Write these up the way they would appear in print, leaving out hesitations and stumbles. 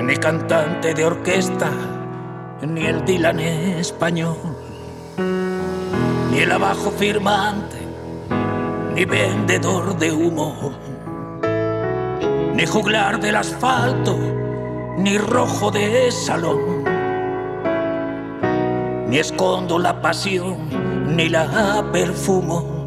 ni cantante de orquesta, ni el Dylan español, ni el abajo firmante, ni vendedor de humo, ni juglar del asfalto, ni rojo de salón, ni escondo la pasión, ni la perfumo,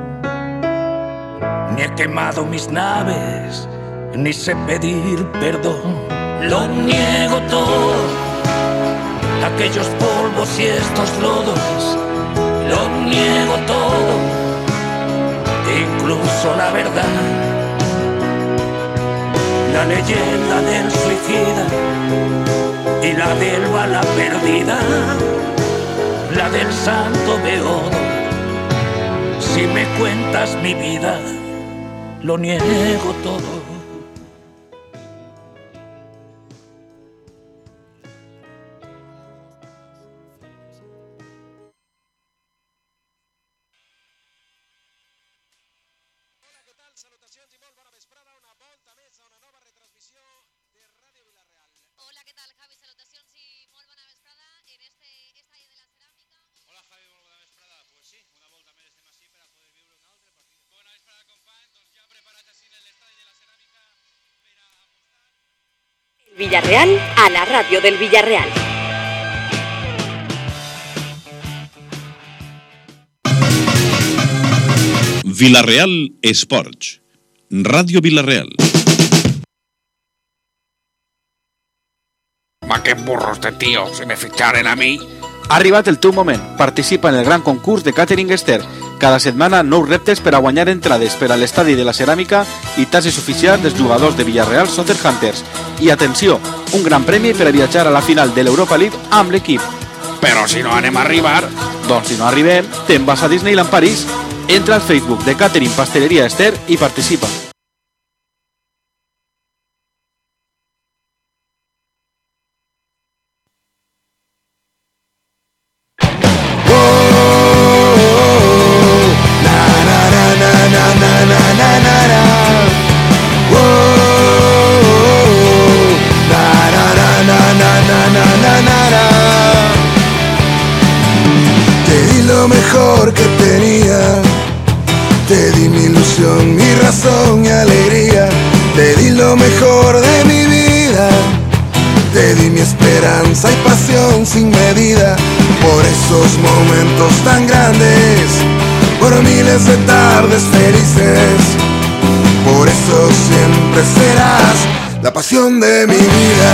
ni he quemado mis naves, ni sé pedir perdón. Lo niego todo, aquellos polvos y estos lodos. Lo niego todo, incluso la verdad. La leyenda del suicida y la del bala perdida, la del santo beodo. Si me cuentas mi vida, lo niego todo. Salutacions i molt bona vesprada, una volta més a una nova retransmissió de Ràdio Vila-real. Hola, ¿qué tal, Javi? Salutacions i molt bona vesprada en este Estadio de la Ceràmica. Hola, Javi, molt bona vesprada. Pues sí, una volta més estem així per a poder viure un altre partit. Bona vesprada, companys. Doncs ja preparats així en l'Estadi de la Ceràmica per a apostar. El Villarreal a la ràdio del Villarreal. Villarreal Esports. Ràdio Villarreal. Ma que burros de tío, si me ficharen a mi. Ha arribat el teu moment. Participa en el gran concurs de Catering Esther. Cada setmana nous reptes per a guanyar entrades per a l'Estadi de la Ceràmica i tasses oficials dels jugadors de Villarreal Soccer Hunters. I atenció, un gran premi per a viatjar a la final de l'Europa League amb l'equip. Però si no anem a arribar... Doncs si no arribem, te'n vas a Disneyland París. Entra al Facebook de Catering Pastelería Esther i participa. Te di lo mejor que tenía, te di mi ilusión, mi razón y alegría, te di lo mejor de mi vida, te di mi esperanza y pasión sin medida, por esos momentos tan grandes, por miles de tardes felices, por eso siempre serás la pasión de mi vida.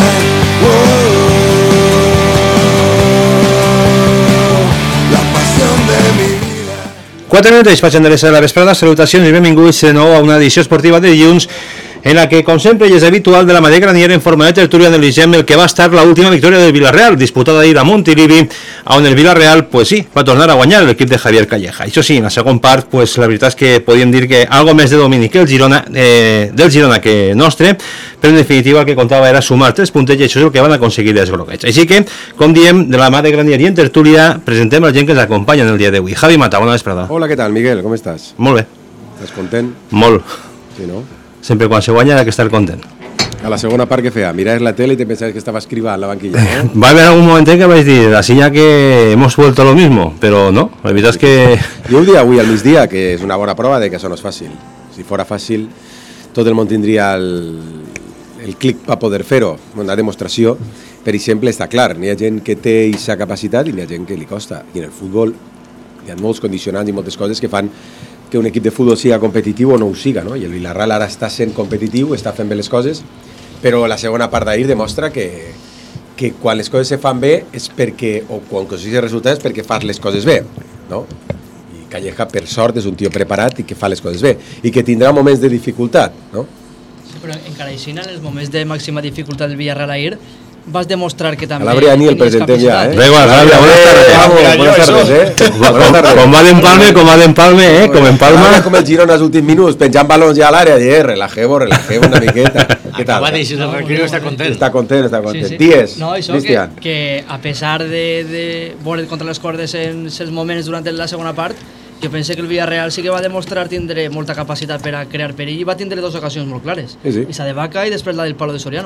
La pasión de mi vida. 4 minuts passen de les de la vesprada. Salutacions i benvinguts de nou a una edició esportiva de dilluns en la que, com sempre, i és habitual, de la mà de Granier en forma de tertúlia analitzem el que va estar l'última victòria del Villarreal, disputada ahir a Montilivi, on el Villarreal, pues sí, va tornar a guanyar l'equip de Javier Calleja. Això sí, en la segona part, pues la veritat és que podíem dir que algo més de domini que el Girona, del Girona que nostre, però en definitiva el que comptava era sumar 3 puntets i això és el que van aconseguir els groguets. Així que, com diem, de la mà de Granier i en tertúlia, presentem la gent que ens acompanya en el dia d'avui. Javi Mata, bona vesprada. Hola, ¿qué tal, Miguel? ¿Cómo estás? Molt bé. ¿Estás content? Molt. Sí, ¿no? Sempre quan se guanya ha que estar content. A la segona part, què feia? Miraves la tele y te pensabas que estaba escribant en la banquilla, ¿no? Va a haber algún momento en que vais a decir, así ya que hemos vuelto a lo mismo, pero no, la veritat és que... Jo ho dia avui al migdia, que és una bona prova de que això no és fàcil. Si fora fàcil, tot el món tindria el clic per poder fer-ho, una demostració. Per exemple, està clar, n'hi ha gent que té aquesta capacitat i n'hi ha gent que li costa. I en el futbol hi ha molts condicionants i moltes coses que fan que un equip de futbol siga competitiu o no ho siga, no? I el Villarreal ara està sent competitiu, està fent bé les coses, però la segona part d'ahir demostra que quan les coses se fan bé és perquè, o quan aconsegueix resultats és perquè fas les coses bé, no? I Calleja, per sort, és un tio preparat i que fa les coses bé, i que tindrà moments de dificultat, no? Sí, però encara així, en els moments de màxima dificultat del Villarreal ahir, vas demostrar que també... A l'Abre Ani el presentem ja, Da igual, buenas tardes, Com va d'empalme, com empalma... Com el Girona als últims minuts, penjant balons ja a l'àrea, relajeu una miqueta. Què tal? Acaba d'eixir del recreo, està content. Està content. Sí. Dies, no, això Cristian. que a pesar de voler contra les cordes en els moments durant la segona part, jo penso que el Villarreal sí que va demostrar tindre molta capacitat per a crear perill i va tindre 2 ocasions molt clares. Sí. Esa de Vaca i després la del palo de Soriano.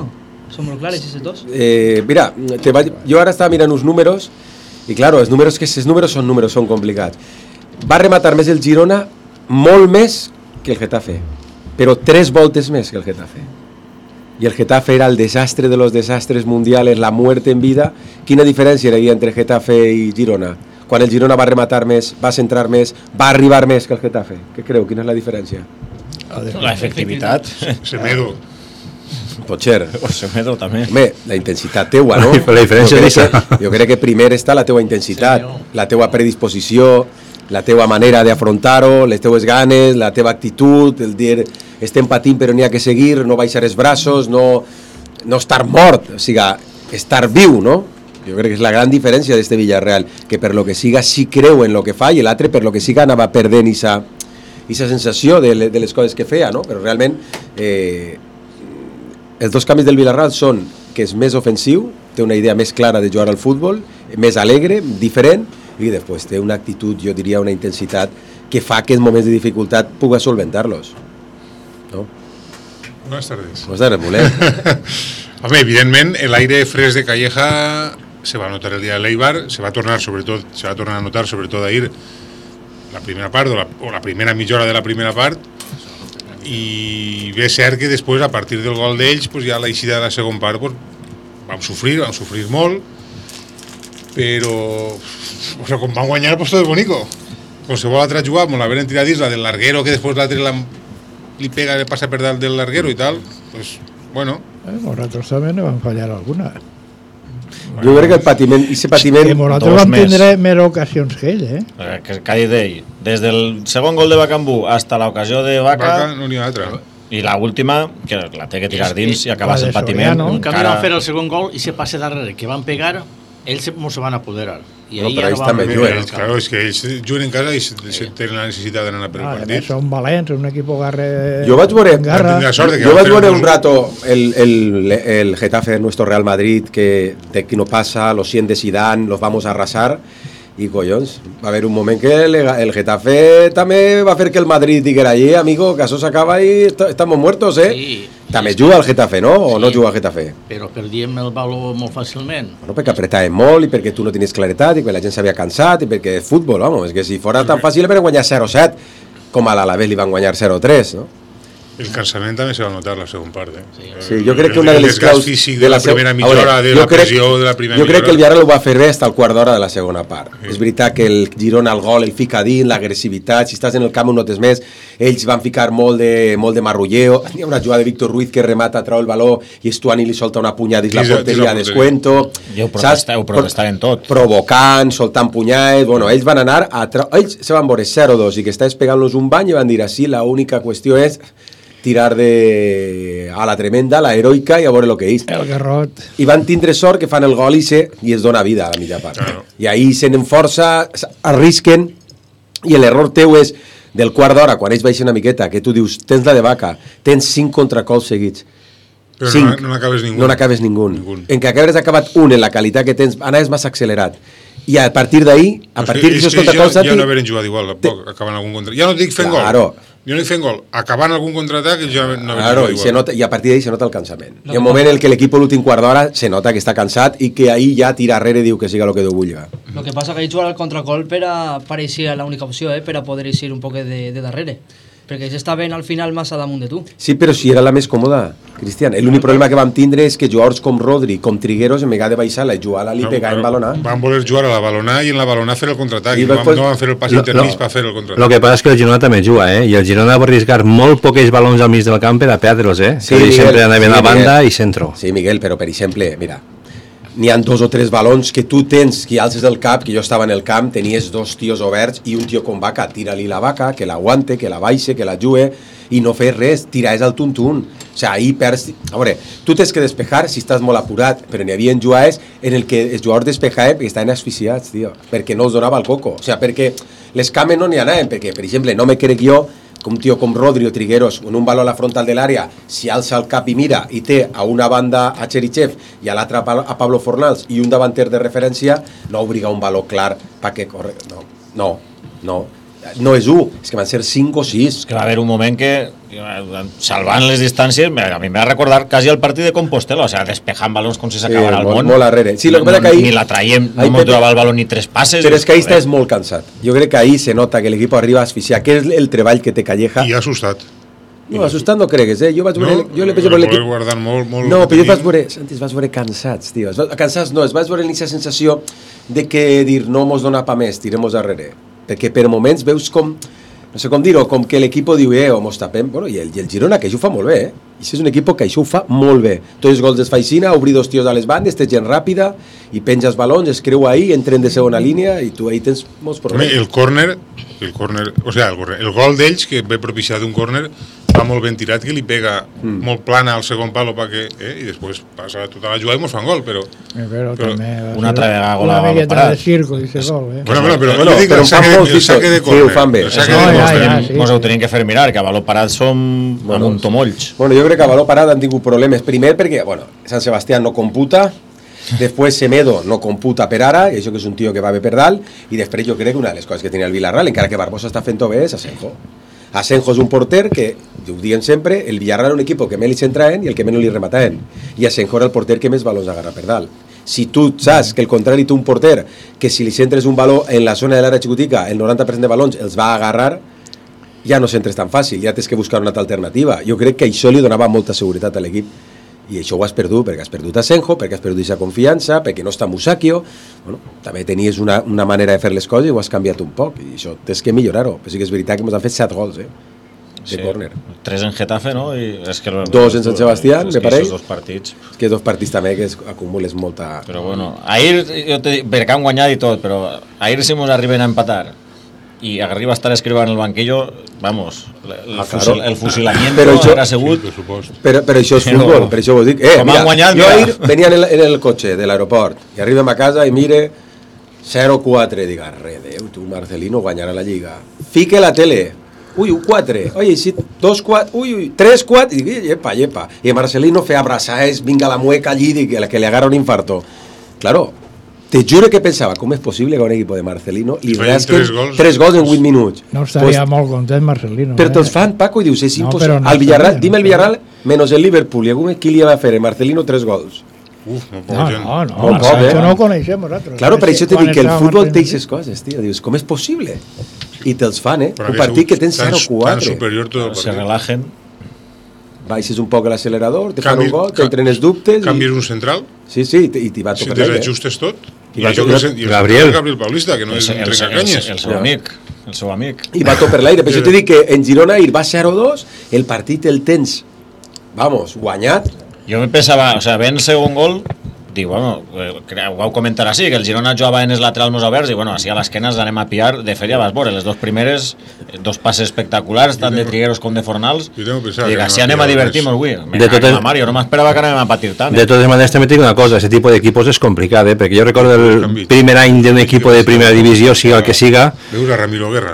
Son muy claros esos dos. Mira, yo ahora estaba mirando uns números i claro, els números són complicats. Va rematar més el Girona, molt més que el Getafe, però 3 voltes més que el Getafe. I el Getafe era el desastre de los desastres mundiales, la muerte en vida. Quina diferència hi havia entre Getafe i Girona? Quan el Girona va rematar més, va centrar més, va arribar més que el Getafe. Què creu? Quina és la diferència? La efectivitat. Semedo. Potser. O Semedo també. Home, la intensitat teua, no? La diferència jo crec que primer està la teua intensitat, la teua predisposició, la teua manera d'afrontar-ho, les teues ganes, la teva actitud, el dir estem patint però n'hi ha que seguir, no baixar els braços, no estar mort, o sigui, estar viu, no? Jo crec que és la gran diferència d'este Villarreal, que per lo que siga sí creu en lo que fa i l'altre per lo que siga anava perdent esa sensació de les coses que feia, no? Però realment els dos canvis del Villarreal són que és més ofensiu, té una idea més clara de jugar al futbol, més alegre, diferent, i després té una actitud, jo diria una intensitat que fa que en moments de dificultat puga solventar-los, no? Buenas tardes. Buenas tardes, Mulet. Hombre, evidentemente el aire fresco de Calleja se va a notar el día del Eibar, se va a tornar a notar sobre todo ahir la primera part o la primera mitja hora de la primera part, i ve cert que després a partir del gol d'ells pues ja l'eixida de la segona part pues, vam sofrir molt, però o sea, com van guanyar pues tot és bonico. Qualsevol altra jugada molt haver tirat dins, la del larguero que després l'altre li pega, le passa per dalt del larguero i tal, pues bueno. Nosaltres també ne vam fallar alguna. Jo crec que el patiment, que nosaltres vam tindre més ocasions que ell, que ha dit ell, des del segon gol de Bacambú hasta l'ocasió de Vaca no n'hi ha altra. I l'última, que la té que tirar dins i acabas el patiment. Un canvi van fer el segon gol i se passa darrere, que van pegar, ells no se van apoderar. I ahí però ells també juguen. Claro, és que ells juguen en casa i tenen la necessitat d'anar per el partit. Són valents, un equip garre... Jo vaig veure un rato el Getafe, nuestro Real Madrid, que de que no pasa, los 100 de Zidane, los vamos a arrasar, i collons, va haver un moment que el Getafe també va fer que el Madrid diguera allí, amigo, que això s'acaba i estamos muertos, Sí. També juga el Getafe, no? O no juga el Getafe? Però perdíem el valor molt fàcilment. Bueno, perquè apretàvem molt i perquè tu no tenies claretat i perquè la gent s'havia cansat i perquè és futbol, vamos, és que si fora tan fàcil per guanyar 0-7 com a l'Alavés li van guanyar 0-3, no? El cansament també se va notar la segona part, Sí, jo crec que una de les claus de la primera mitja hora, de la pressió de la primera mitja hora. Jo crec que el Villarreal ho va fer bé fins al quart d'hora de la segona part. És veritat que el Girona al gol el fica dins, l'agressivitat, si estàs en el camp ho notes més, ells van ficar molt de marrulleo, hi ha una jugada de Víctor Ruiz que remata, trau el baló i Estuani li solta una punyada dins la porteria a descuento, i ho protestaven tot, provocant, soltant punyades, bueno, ells van anar ells se van veure 0-2 i que estàs pegant-los un bany i van dir així, la única qüestió és tirar a la tremenda, a la heroica i a veure el que és. El garrot. I van tindre sort que fan el gol i es dona vida a la mitja part. I ahí se n'enforça, arrisquen, i l'error teu és del quart d'hora, quan ells baixen una miqueta, que tu dius, tens la de Vaca, tens 5 contracols seguits. Però no n'acabes ningú. No n'acabes ningú. En que hagués acabat un en la qualitat que tens, anaves massa accelerat. I a partir d'ahir, a partir d'aixòs contracols... Ja no haveren jugat igual, acabant algun contraatac. Ja no dic fent gol. Jo no dic fent gol. Acabant algun contraatac, ja no haveren jugat igual. I a partir d'ahir se nota el cansament. Hi ha un moment en què l'equip l'últim quart d'hora se nota que està cansat i que ahir ja tira arrere i diu que siga el que Déu vulgui. Lo que passa que ells juguen al contracol pareixia l'única opció, per a poder eixir un poc de darrere. Perquè ells estaven al final massa damunt de tu. Sí, però si era la més còmoda, Cristian. L'únic problema que vam tindre és que jugadors com Rodri, com Trigueros, en vegada de baixar-la i jugar-la li pegar en balonà. Van voler jugar a la balonà i en la balonà fer el contraatac. No van fer el pas intermig per fer el contraatac. Lo que passa és que el Girona també juga, i el Girona va arriscar molt pocs balons al mig del camp per a perdre'ls, Sí, Miguel, sempre anaven a banda i centro. Sí, Miguel, però per exemple, mira, n'hi ha 2 o 3 balons que tu tens, que alces del cap, que jo estava en el camp, tenies 2 tios oberts i un tio com Vaca, tira-li la Vaca, que l'aguante, que la baixe, que la jugue, i no fes res, tiraves al tuntun. O sigui, ahir perds... A veure, tu tens que despejar si estàs molt apurat, però n'hi havia jugades en el que els jugadors despejaven perquè estaven asfixiats, tio, perquè no els donava el coco. O sigui, perquè les cames no n'hi anaven, perquè, per exemple, no me crec jo que un tio com Rodri o Trigueros, con un baló a la frontal de l'àrea, si alça el cap i mira i té a una banda a Cherichev i a l'altra a Pablo Fornals i un davanter de referència, no obliga un baló clar perquè corre... No. no és 1, és que van ser 5 o 6. És que va haver un moment que, salvant les distàncies, a mi em va recordar quasi el partit de Compostela, o sea, despejant balons com si s'acabara el món. Molt arrere. Sí, lo que pasa que ahí, ni la traiem, no ens durava el balón ni 3 passes. Però és que ahí estàs molt cansat. Jo crec que ahí se nota que l'equip arriba a asfixiar, que és el treball que té Calleja. I assustat. No, assustat no cregues, Jo vaig veure... jo li vaig veure l'equip... guardant molt... No, però jo vaig veure... Santi, es vaig veure cansats, tio. Cansats no, es vaig veure aquesta sensació de que dir no mos dona pa més, tirem-nos darrere. Perquè per moments veus com... No sé com dir-ho, com que l'equip diu, mos tapem. Bueno, i el Girona, que això ho fa molt bé, I això és un equip que això ho fa molt bé. Tots els gols es faixina, obrir 2 tios a les bandes, té gent ràpida, i penges balons, es creu ahí, entren de segona línia, i tu ahí tens molts problemes. El córner, o sea, el gol d'ells, que ve propiciat d'un córner, va molt ben tirat, que li pega molt plana al segon palo perquè, i després passa tota la jugada i mos fan gol, però una altra vegada gol una miqueta de circo i se gol, Bueno, però el saque de córner. Sí, ho fan bé. Mos ho tenim que fer mirar, que a valor parat som amuntomolls. Bueno, jo crec que a valor parat han tingut problemes. Primer perquè, Sant Sebastián no computa, després Semedo no computa per ara, i això que és un tio que va bé per dalt, i després jo crec que una de les coses que tenia el Villarreal, encara que Barbosa està fent-ho bé, és Asenjo. Asenjo és un porter que, ho diuen sempre, el Villarreal era un equip que més li centraven i el que menys li remataven. I Asenjo era el porter que més balons agarra per dalt. Si tu saps que el contrari té un porter que si li centres un baló en la zona de l'àrea xicotica, el 90% de balons els va agarrar, ja no centres tan fàcil, ja tens que buscar una altra alternativa. Jo crec que això li donava molta seguretat a l'equip. I això ho has perdut, perquè has perdut Asenjo, perquè has perdut aquesta confiança, perquè no està Musacchio. Bueno, també tenies una manera de fer les coses i ho has canviat un poc, i això tens que millorar-ho. Però sí que és veritat que ens han fet 7 gols, de córner. 3 en Getafe, no? I és que 2 en Sant Sebastián, me pareix. És 2 partits. És que 2 partits també que acumules molta... Però bueno, ahir, jo te dic, perquè han guanyat i tot, però ahir si mos arriben a empatar i arriba a estar escrivint en el banquillo, vamos, el fusilamiento haurà sigut... Però això és futbol, per això ho dic. Mira, jo ahir venia en el cotxe de l'aeroport i arribem a casa i mire 0-4, dic, arredeu, tu Marcelino guanyarà la Lliga. Fique la tele, 1-4, oye, 2-4, 3-4, i dic, llepa. I Marcelino fe abraçades, vinga la mueca allí, dic, que li agarra un infarto. Claro, te juro que pensava, com és possible que un equip de Marcelino li rasquen 3 gols en 8 minuts? No estaria molt content Marcelino. Però te'ls fan, Paco, i dius, és impossible. Al Villarreal, dime el Villarreal, menos el Liverpool, i qui li va fer a Marcelino 3 gols? No, això no ho coneixem nosaltres. Claro, per això te dic que el futbol té aquestes coses, tio. Dius, com és possible? I te'ls fan, un partit que tens 0-4. Tan superior tot el partit. Se relajen. Baixes un poc l'accelerador, te fan un gol, t'entren els dubtes... Canvies un central? Sí, i t'hi va tocar l'aire. Si desajustes tot... Gabriel Paulista, que no és un trencacanyes. El seu amic. I va tot per l'aire. Per això te dic que en Girona ir va 0-2, el partit el tens, vamos, guanyat. Jo me pensava, o sea, ve el segon gol, dic, bueno, ho vau comentar així, que el Girona jugava en els laterals més oberts i, bueno, així a l'esquena ens anem a pillar de feria, vas veure, les 2 primeres, 2 passes espectaculars, tant de Trigueros com de Fornals, i així anem a divertir-nos avui. Mario, no m'esperava que anem a patir tant. De totes maneres, també dic una cosa, aquest tipus d'equipos és complicat, perquè jo recordo el primer any d'un equip de primera divisió, siga el que siga... Veus a Ramiro Guerra?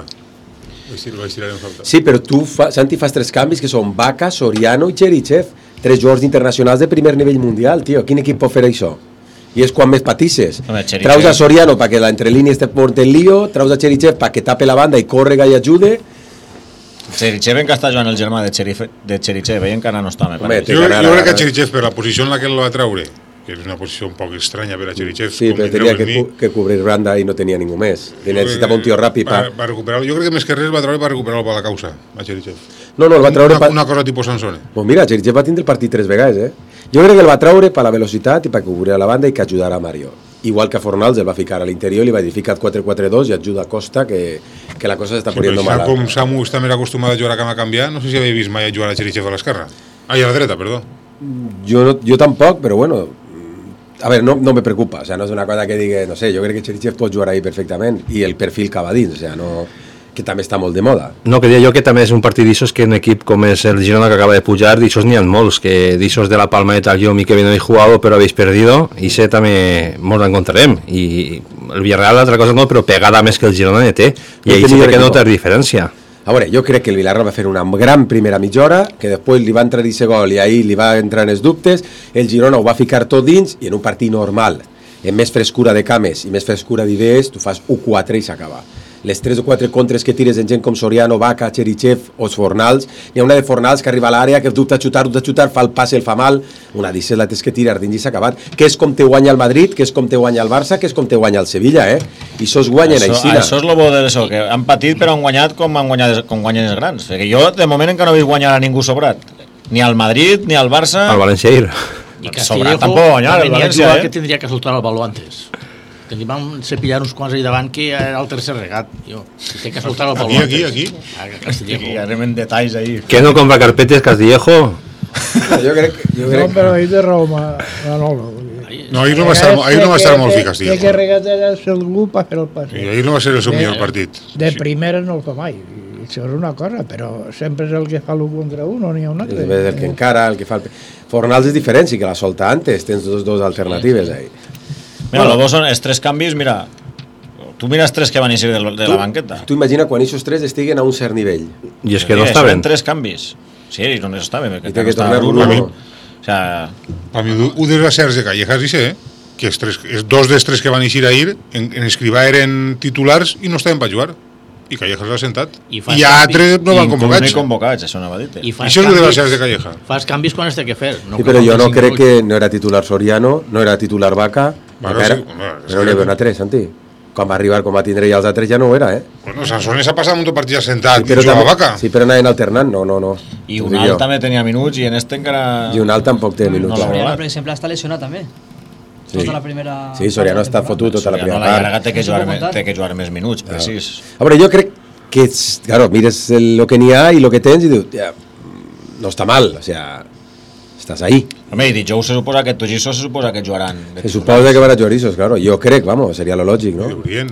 Sí, però tu, Santi, fas 3 canvis que són Vaca, Soriano i Cherichev. 3 jugadors internacionals de primer nivell mundial, tio. Quin equip pot fer això? I és quan més patisses. Traus a Soriano perquè l'entrelínia esté portant el lío, traus a Cherichev perquè tape la banda i córrega i ajude. Cherichev encara està jugant el germà de Cherichev, veient que ara no està, me pareix. Jo crec que Cherichev, per la posició en la que el va treure, que és una posició un poc estranya per a Cherichev. Sí, però tenia que cobrir banda i no tenia ningú més. Necessitava un tio ràpid per recuperar-lo. Jo crec que més que res va treure per recuperar-lo per la causa, a Cherichev. No, el va treure... Una cosa tipus Sansone. Pues mira, Cherichev va tindre el partit 3 vegades, Jo crec que el va treure per la velocitat i per cobrir la banda i que ajudara a Mario. Igual que Fornals el va ficar a l'interior i li va dir ficat 4-4-2 i ajuda a Costa que la cosa s'està poniendo mala. Com Samu està més acostumat a jugar a cama a canviar, no sé si havia vist mai a jugar a Cherichev a l'esquerra. A la dreta, perdó. Jo tampoc, però bueno... A ver, no me preocupa, o sea, no és una cosa que digui, no sé, jo crec que Cherichev pot jugar ahí perfectament i el perfil que va dins, o sea, no, que també està molt de moda. No, que deia jo que també és un partit d'ixos que un equip com és el Girona que acaba de pujar, d'ixos n'hi ha molts, que d'ixos de la Palma de Tagliom i que no he jugado però habéis perdido, i sé també molt l'encontrarem, i el Villarreal altra cosa no, però pegada més que el Girona ne té, i ahí sí que notar diferència. A veure, jo crec que el Villarreal va fer una gran primera mitja hora, que després li va entrar aquest gol i ahir li va entrar en els dubtes, el Girona ho va ficar tot dins i en un partit normal, amb més frescura de cames i més frescura d'idees, tu fas 1-4 i s'acaba. les 3 o 4 contres que tires en gent com Soriano, Vaca, Cherichev o Fornals, n'hi ha una de Fornals que arriba a l'àrea, que dubta xutar, fa el passe, el fa mal, una d'ixes la tens que tirar dins i s'ha acabat, que és com te guanya el Madrid, que és com te guanya el Barça, que és com te guanya el Sevilla, i sos guanyen així. Això és el bo d'això, que han patit però han guanyat com guanyen els grans, perquè jo de moment encara no he vist guanyar a ningú sobrat, ni al Madrid, ni al Barça. Al Valenciair. I Castillejo que tindria que soltar el baló antes. Que li van cepillar uns quants allà davant que era el tercer regat. Si té que soltar el baló aquí, antes. Castillejo. Aquí anem detalls ahí. Que no compra carpetes Castillejo? Jo crec... No, però ahir té raó Manolo. No, ahir no va estar molt fi Castillejo. Té que regatear algú per fer el pas. I ahir no va ser el seu millor partit. De primera no el fa mai. Això és una cosa, però sempre és el que fa l'1 contra 1, no n'hi ha un altre. És el que encara, el que fa... Fornals és diferent, sí que la solta antes, tens dos alternatives ahí. Mira, los dos són els 3 canvis, mira, tu mires 3 que van eixir de la banqueta. Tu imagina quan aquests 3 estiguen a un cert nivell. I és que no estaven. 3 canvis. Sí, no estaven. I té que tornar uno. O sea... Per mi, un dels acerts de Callejas dice, que els 2 dels 3 que van eixir ahir en Escrivà eren titulars i no estaven per jugar. I Callejas l'ha sentat. I altres no van convocats. No convocats, això no va dir. I això és el de les acerts de Calleja. Fas canvis quan es té que fer. Sí, però jo no crec que no era titular Soriano, no era titular Vaca, però n'hi havia una 3, Santi. Quan va arribar, com va tindre ja els altres, ja no ho era, Bueno, Sansones ha passat un partit sentat i jugava Vaca. Sí, però anaven alternant, no. I un alt també tenia minuts i en este encara... I un alt tampoc té minuts. Soriano, per exemple, està lesionat també. Tota la primera... Sí, Soriano està fotut tota la primera part. Soriano té que jugar més minuts, precís. A veure, jo crec que, claro, mires el que n'hi ha i el que tens i dius, no està mal, o sea, estàs ahí. Home, i Dijous se suposa que Togiso se suposa que jugaran. Se suposa que van a Llorissos, claro. Jo crec, vamos, seria lo lògic, no?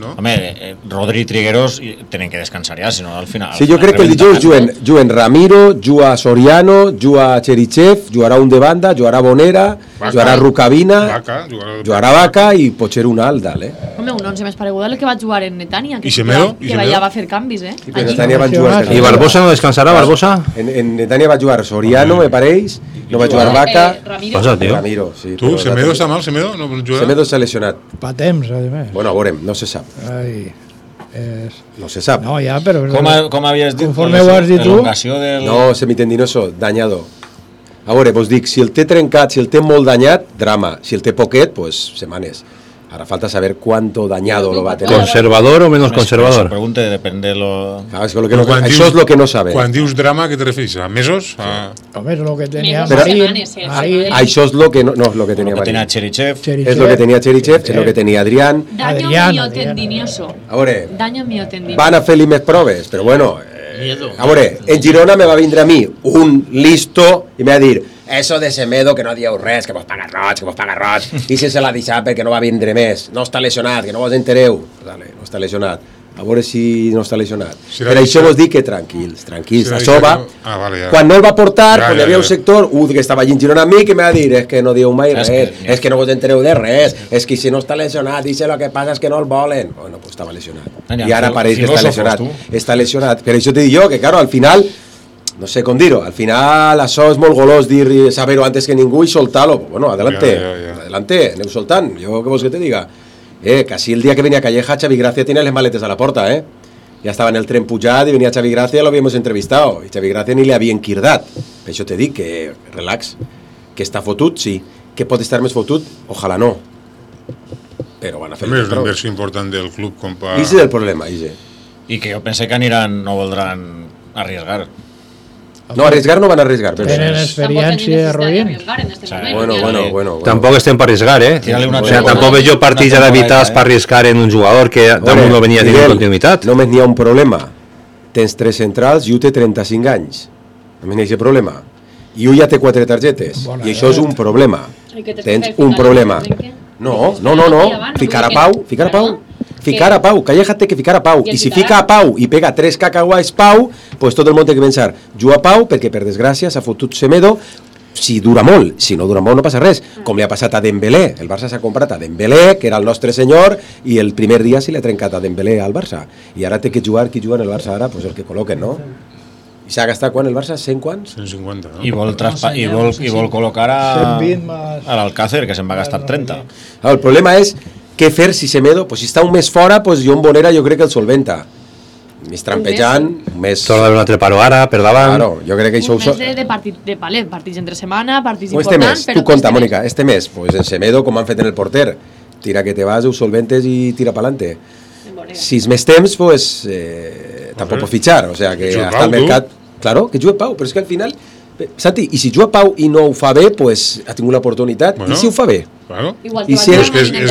Home, Rodri i Trigueros tenen que descansar ja, si no al final... Sí, jo crec que el dijous juguen Ramiro, juga Soriano, juga Cherichev, jugarà un de banda, jugarà Bonera, jugarà Rukavina, jugarà Vaca i potser un alt, Home, un 11 més paregut al que va jugar en Netanya, que ja va fer canvis, Sí, però Netanya van jugar... I Barbosa no descansarà, Barbosa? En Netanya va jugar Soriano, me pareix, no va jugar Vaca... Ramiro, sí. Tu, Semedo està mal, Semedo? No Semedo s'ha lesionat. Pa temps, a més. Bueno, a veurem, no se sap. No se sap. No, ja, però... Com havies dit? Conforme ho has dit tu... No, semitendinoso, dañado. A veure, vos dic, si el té trencat, si el té molt danyat, drama. Si el té poquet, pues setmanes. Ahora falta saber cuánto dañado lo va a tener. ¿Conservador o menos conservador? Pregunta, depende de lo... Eso es lo que no saben. Cuando dius drama, ¿qué te refieres? ¿A mesos? Hombre, es lo que tenía Eso es lo que no es lo que tenía Marín. Tenía Cherichev. Es lo que tenía Cherichev, es lo que tenía Adrián. Daño miotendinoso. A veure, Daño miotendinoso. van a fer-li més proves, però bueno... A veure, en Girona me va vindre a mi un listo i me va dir eso de Semedo que no dieu res, que vos paga roig, i si se l'ha deixat perquè no va vindre més, no està lesionat, que no vos entereu. Vale, no està lesionat. A veure si no està lesionat. Per això vos dic que tranquils. Això va... Quan no el va portar, quan hi havia un sector, que estava allí en Girona amb mi, que me va dir, és que no dieu mai res, és que no vos entereu de res, és que si no està lesionat, dice lo que passa és que no el volen. Bueno, pues estava lesionat. I ara pareix que està lesionat. Està lesionat. Per això te dic jo, que claro, al final... No sé com dir-ho, al final això és molt golós dir saber-ho antes que ningú i soltar-lo. Bueno, adelante, aneu soltant, jo què vols que te diga? Casi el día que venía Calleja, Xavi Gracia tenía las maletes a la puerta, Ya estaba en el tren pujat y venía Xavi Gracia, lo habíamos entrevistado, y Xavi Gracia ni le havia enquirdat. Per això te dic que relax, que està fotut, sí, que pot estar més fotut, ojalà no. Però van a fer... És una inversió important del club com per... Ese és el problema, ese. I que jo pensé que aniran, no voldran arriesgar. No, arriesgar no van a arriesgar. Tenen experiència roïnt. Bueno. Tampoc estem per arriesgar, O sea, tampoc veig jo partits habilitats per arriesgar en un jugador que damunt no venia tenint continuïtat. Només n'hi ha un problema. Tens 3 centrals i un té 35 anys. Només n'hi ha aquest problema. I un ja té 4 targetes. I això és un problema. Tens un problema. No. Ficar a Pau, Calleja té que ficar a Pau, i si fica a Pau i pega 3 cacahuais Pau, pues tot el món té que pensar, juga a Pau perquè per desgràcia s'ha fotut Semedo, si dura molt, si no dura molt no passa res, com li ha passat a Dembélé, el Barça s'ha comprat a Dembélé, que era el nostre senyor, i el primer dia se li ha trencat a Dembélé al Barça, i ara té que jugar, qui juga en el Barça ara, pues el que col·loquen, no? I s'ha gastat quan el Barça? 100 quants? 150, no? I vol col·locar a l'Alcácer, que se'n va gastar 30. El problema és què fer si Semedo, pues si està un mes fora, pues jo en Bonera jo crec que el solventa. més trampejant, més... Torna un altre paro ara, per davant... Claro, jo crec que això... Un mes de partits entre setmana, partits este importants... mes, tu conta, Mònica, este mes, pues en Semedo, com han fet en el porter, tira que te vas, ho solventes i tira pa'lante. Si és més temps, pues tampoc pot fitxar, o sea que hasta el mercat... Claro, que jugue Pau, però és que al final... Santi, i si juga Pau i no ho fa bé, pues ha tingut l'oportunitat, i si ho fa bé? Claro. Igual que va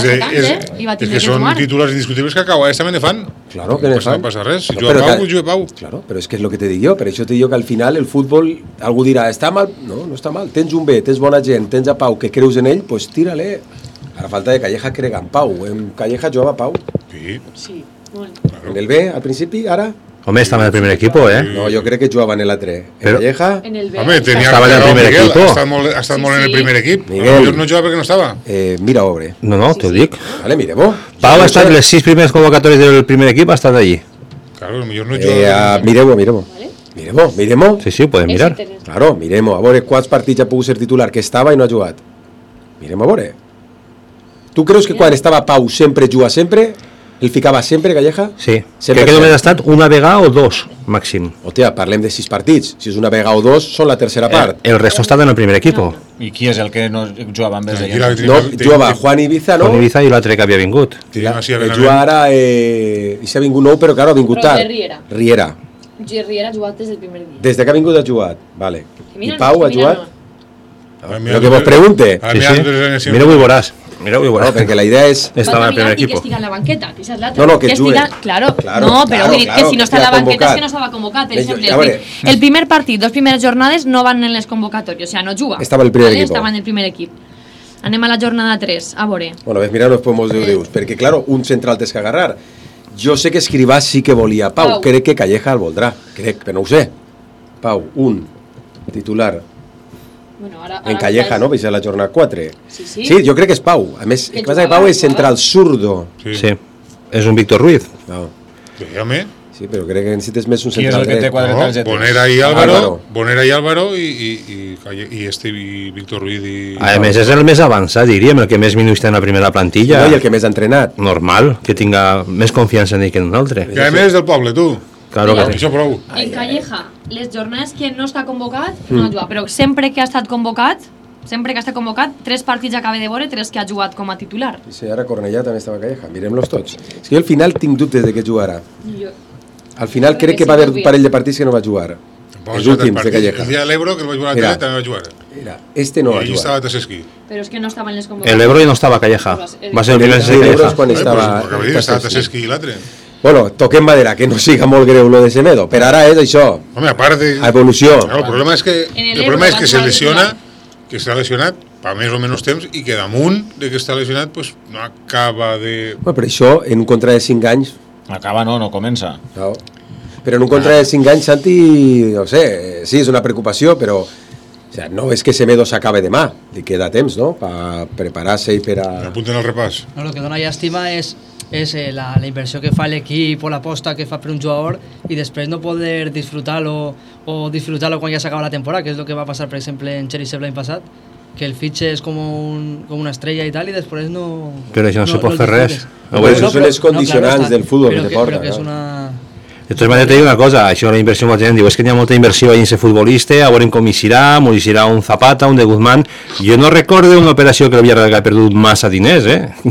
és que són titulars indiscutibles que a Cauades també ne fan. Claro que ne fan. No passa res, si juga Pau, pues juga Pau. Claro, però és que és el que te dic jo, per això te dic que al final el futbol, algú dirà, està mal? No, no està mal, tens un bé, tens bona gent, tens a Pau que creus en ell, pues tira-le. Ara falta de Calleja crega en Pau, en Calleja jugava Pau. Sí. En el B, al principi, ara... Home, estava en el primer equipo, ¿eh? No, jo crec que jugava en l'altre. En Calleja... Home, estava en el primer equipo. Ha estat molt en el primer equip. Miguel. No jugava perquè no estava. Mira, obre. No, te ho dic. Vale, mire-ho. Pau ha estat les 6 primeres convocatòries del primer equip, ha estat allí. Claro, millor no jugava. Mirem-ho. Mirem-ho. Sí, ho podem mirar. Claro, mirem-ho. A veure quants partits ha pogut ser titular, que estava i no ha jugat. Mirem-ho a veure. Tu creus que quan estava Pau sempre juga sempre? El ficava sempre, Calleja? Sí. Crec que només ha estat una vegada o dos, màxim. Hòstia, parlem de 6 partits. Si és una vegada o dos, són la tercera part. El resto ha estat en el primer equipo. I qui és el que no jugava amb ell? No, jugava Juan Ibiza, no? Juan Ibiza i l'altre que havia vingut. Juga ara... I s'ha vingut nou, però claro, ha vingut tard. Riera. Riera ha jugat des del primer dia. Des que ha vingut ha jugat, vale. I Pau ha jugat? Lo que vos pregunte. Mira-ho i veuràs. Mira-ho i veuràs. No, perquè la idea és... Estava en el primer I que equipo. estigui en la banqueta, que és l'altre. No, que jugue. Claro, no, però vull dir que si no està en la banqueta és que no estava convocat. El primer partit, 2 primeres jornades no van en les convocatòries, o sigui, no juga. Estava en el primer equip. Estava en el primer equip. Anem a la jornada 3, a veure. Bueno, ves, mira, nos podemos dius, perquè, claro, un central tens que agarrar. Jo sé que Escrivà sí que volia Pau. Crec que Calleja el voldrà. Crec, però no ho sé. Pau, un titular. Bueno, ara en Calleja, no? Veig a la jornada 4. Sí, jo crec que és Pau. A més, el que passa que Pau és central zurdo. Sí. És un Víctor Ruiz. No. Dígame. Sí, però crec que necessites més un Qui és el central que té 4 targetes? Bonera i Álvaro i Víctor Ruiz i... A més, és el més avançat, diríem, el que més minuts té en la primera plantilla. No, i el que més ha entrenat. Normal, que tinga més confiança en ell que en un altre. I a més del poble, tu. Claro que sí. Això prou. En Calleja, les jornades que no està convocat, no juga, però sempre que ha estat convocat, 3 partits acaba de veure, 3 que ha jugat com a titular. Sí, ara Cornellà també estava a Calleja, mirem-los tots. És que jo al final tinc dubtes de que jugarà. Al final crec que va haver un parell de partits que no va jugar. Els últims de Calleja. El dia de l'Ebro, que el va jugar a la tele, també va jugar. Mira, este no va jugar. I estava a Tesesquí. Però és que no estava en les convocatòries. El Ebro i no estava a Calleja. Va ser el primer de Calleja. Quan estava a Tesesquí i l'altre. Bueno, toquem madera, que no siga molt greu lo de Semedo, però ara és això. Home, a part de... Evolució. El problema és que se lesiona, que està lesionat per més o menys temps i que damunt de que està lesionat pues, no acaba de... Bueno, però això, en un contra de 5 anys... Acaba no comença. No. Però en un contra de 5 anys, Santi, no sé, sí, és una preocupació, però o sea, no és que Semedo s'acabe demà, li queda temps, no?, per preparar-se i per a... Apunten al repàs. No, el que dona llàstima és la inversió que fa l'equip o l'aposta que fa per un jugador i després no poder disfrutar-lo o disfrutar-lo quan ja s'acaba la temporada, que és el que va passar, per exemple, en Cherisev l'any passat, que el fitxes com una estrella i tal, i després no... Però això no se pot fer res. Això són els condicionants del futbol que te porta. Però que és una... De totes maneres, te dic una cosa, això la inversió molta gent diu, és que hi ha molta inversió ahí en ese futbolista, a veure com hi serà, m'ho serà un Zapata, un de Guzmán. Jo no recordo una operació que el Villarreal ha perdut massa diners,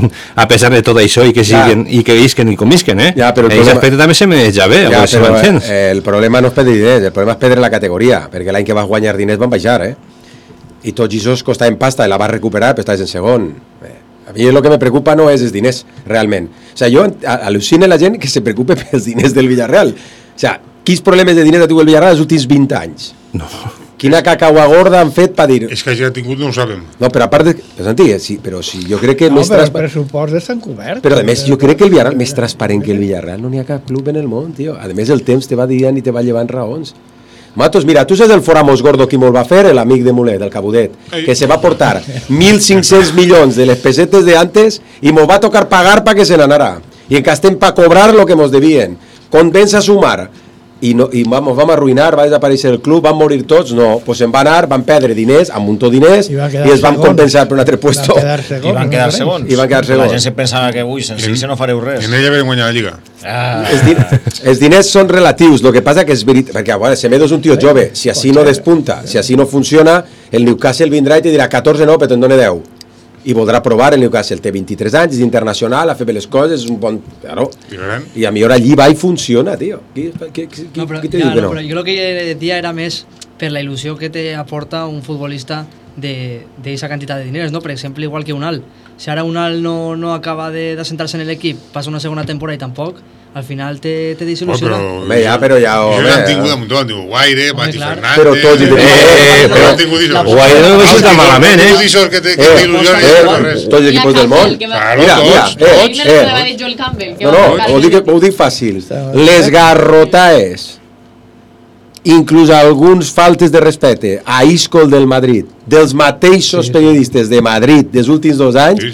a pesar de tot això i que siguen i que visquen i comisquen, Ja, però en aquest aspecte també se maneja bé, ja, però el problema no és perdre diners, el problema és perdre la categoria, perquè l'any que vas guanyar diners van baixar, i tots aquests costaven pasta i la vas recuperar, però estaves en segon. A mi el que me preocupa no és els diners, realment. O sigui, jo al·lucino la gent que se preocupe pels diners del Villarreal. O sigui, quins problemes de diners ha tingut el Villarreal els últims 20 anys? No. Quina cacaua gorda han fet per dir... És que ja ha tingut, no ho sabem. No, però a part de... Però sí, jo crec que... No, però el pressupost estan coberts. Però a més, jo crec que el Villarreal, més transparent que el Villarreal, no n'hi ha cap club en el món, tio. A més, el temps te va dient i te va llevant raons. Matos, mira, tu saps el foramos gordo qui me'l va fer? L'amic de Mulet, del Cabudet, que se va portar 1.500 milions de les pesetes de antes i m'ho va tocar pagar para que se n'anara. I en que estem para cobrar lo que mos debien. Convence a sumar i vam arruïnar, va desaparèixer el club, van morir tots, no, pues se'n van anar, van perdre diners, amb un muntó diners, i es van compensar per un altre puesto. I van quedar segons. La gent se pensava que, ui, sense això no fareu res. I en ella vam guanyar la Lliga. Els diners són relatius, el que passa que és veritat, perquè bueno, Semedo és un tio jove, si així no despunta, si així no funciona, el Newcastle vindrà i te dirà 14 no, però te'n dona 10. I voldrà provar el Newcastle, té 23 anys, és internacional, ha fet bé les coses, és un bon... Claro. I a millor allí va i funciona, tio. Qui te diu que no? Però jo el que deia era més per la il·lusió que te aporta un futbolista d'eixa quantitat de diners, no? Per exemple, igual que Unal. Si ara Unal no acaba d'assentar-se en l'equip, passa una segona temporada i tampoc, al final te desil·lusiona. Però ja... Jo l'han tingut un muntó, han tingut Guaire, Mati Fernández... Però tots hi tenen... Guaire no va ser tan malament, eh? Tots els equips del món. Mira, ho dic fàcil. Les garrotaes, inclús alguns faltes de respecte a Isco del Madrid, dels mateixos periodistes de Madrid dels últims 2 anys...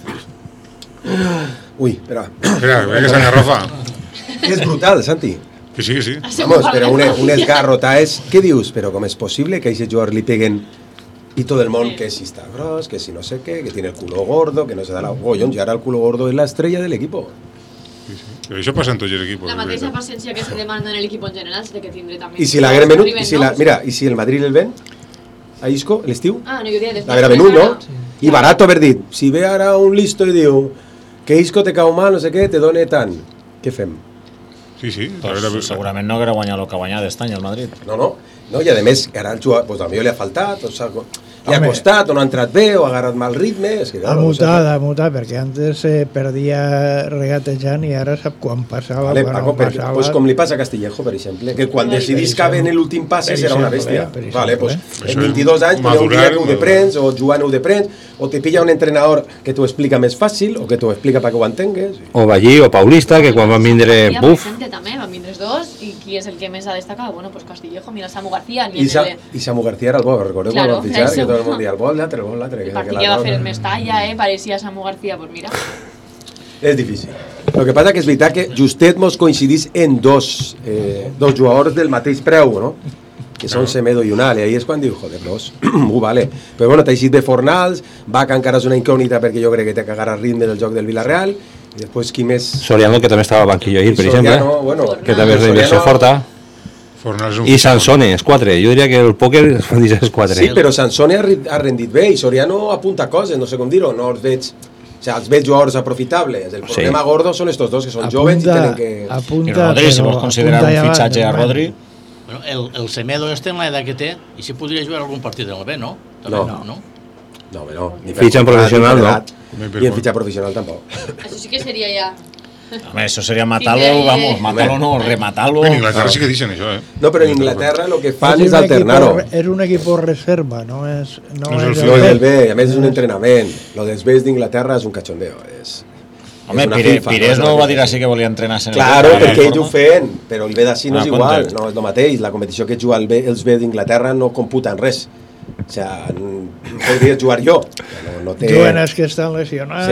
Ui, espera. Espera, que s'engarrafa. És brutal, Santi. Que sí. Vamos, però unes garrotaes... Què dius? Però com és possible que a aquest jugador li peguen y todo el mundo que si está gros, que si no sé qué, que tiene el culo gordo, que no se da la... Gollons, y ahora el culo gordo es la estrella del equipo. Però això passa en tots els equips. La mateixa paciència que se demanda en l'equip en general se té que tindre també. I si l'hagueren venut, mira, i si el Madrid el ven a Isco, l'estiu? Ah, no, jo diria després. L'haguera venut, no? I barato haver dit, si ve ara un listo i diu que Isco te cau mal, no sé què, te dona tant. Què fem? Sí. Pues segurament no haguera guanyat el que ha guanyat aquest any el Madrid. No, i a més, ara el jugador, pues, potser li ha faltat, o sigui, li ha costat, o no ha entrat bé, o ha agarrat mal ritme... És que, claro, ha mutat, perquè antes se perdia regatejant i ara sap quan passava, vale, Paco, passava... Pues com li passa a Castillejo, per exemple, que quan decidís que en l'últim passe serà una bèstia. Vale, pues, en 22 anys, podeu un dia que ho deprens, o jugant ho deprens, o te pilla un entrenador que t'ho explica més fàcil, o que t'ho explica perquè ho entengues. O Ballí, o Paulista, que quan van vindre... Buf! També, van vindre dos, i qui és el que més ha destacat? Bueno, pues Castillejo, mira, Samu García... I Samu García era el bo, recordeu quan van fitxar, que tot el món dia el bo, l'altre. El partit que va fer el més talla, pareixia Samu García, pues mira. És difícil. El que passa que és veritat que justet mos coincidís en dos jugadors del mateix preu, no? Que són Semedo i Unal, i ahí és quan diu, joder, dos, vale. Però bueno, t'ha eixit de Fornals, Vaca encara és una incògnita perquè jo crec que té que agarrar ritme del joc del Villarreal, i després qui més... Soriano, que també estava al banquillo ahir, per exemple, que també és una inversió forta. I Sansone, és 4. Jo diria que el pòquer és 4. Sí, però Sansone ha rendit bé i Soriano apunta coses, no sé com dir-ho, no els veig... O sigui, els veig jugadors aprofitables. El problema gordo són estos dos, que són joves i tenen que... I Rodri, si vols considerar un fitxatge a Rodri... El Semedo este en l'edat que té, i si podria jugar algun partit del B, no? No. Fitxa professional, no. I en fitxa professional tampoc. Això sí que seria ja... Home, eso sería matarlo, vamos, matarlo no, rematarlo. En Inglaterra sí que dicen eso, No, pero en Inglaterra lo que fan és alternar-ho. És un equip reserva, no és el B, a més és un entrenament. Lo dels Bs d'Inglaterra és un cachondeo. Home, Pires no va dir així que volia entrenar-se en el B. Claro, perquè ells ho feien, però el B d'ací no és igual, no és el mateix. La competició que juga els B d'Inglaterra no computa en res. O sigui, podria jugar jo. Juguen els que estan lesionats,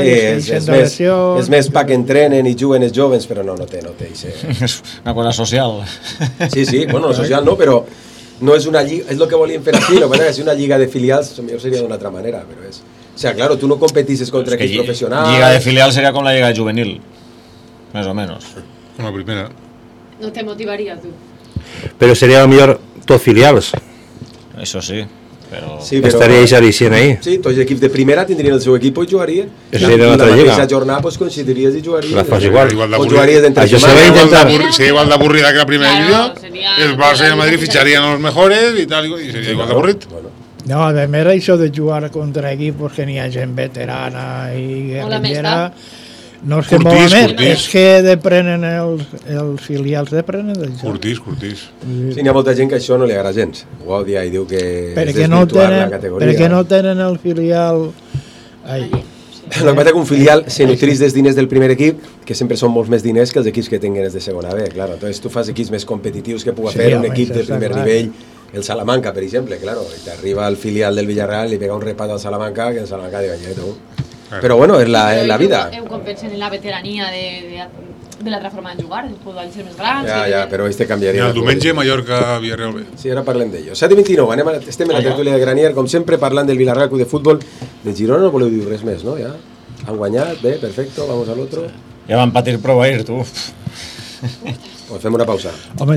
és més pa que entrenen i juguen els joves, però no té. És una cosa social. Sí, bueno, social no, però no és una lliga, és el que volien fer aquí, no, és una lliga de filials, millor seria d'una altra manera, però és... O sea, claro, tú no competisses contra equips professionals... Lliga de filial seria com la lliga juvenil, més o menys. La primera. No te motivaria, tu. Però seria millor tot filials. Eso sí. Però... estaria Ixaricien ahí. Sí, tots els equips de primera tindrien el seu equip i jugarien. Això seria una altra lliga. La mateixa jornada pues, coincidiries i jugaries. La fas igual. O jugaries entre setmanes. Sería igual de aburrida que la primera divisió. El Barça i el Madrid ficharían a los mejores y tal, y sería igual de avorrit. No, a més això de jugar contra equipos que n'hi ha gent veterana i guerrillera, no és que malament, és que deprenen els filials deprenen del joc. Curtís. Sí, n'hi ha molta gent que això no li agrada gens. Ho odia i diu que és desvirtuar la categoria. Perquè no tenen el filial... El que passa que un filial se nutrís dels diners del primer equip, que sempre són molts més diners que els equips que tenen els de segona B, claro. Entonces tu fas equips més competitius que puga fer un equip de primer nivell. El Salamanca, per exemple, claro, y te arriba al filial del Villarreal y pega un repato al Salamanca, que el Salamanca diga, tú. Pero bueno, es la vida. Compensen en la veteranía de l'altra forma de jugar, el futbol ser més grans... Ja, però este canviaria. El diumenge Mallorca-Villarreal B. Sí, ara parlem d'ello. 7:29, estem en la tertúlia de Granier, com sempre, parlant del Villarreal Club de Futbol. De Girona no voleu dir res més, no? Ja? Han guanyat, bé, perfecto, vamos al otro. Ja van patir prou ahir, tu. Pues hacemos una pausa.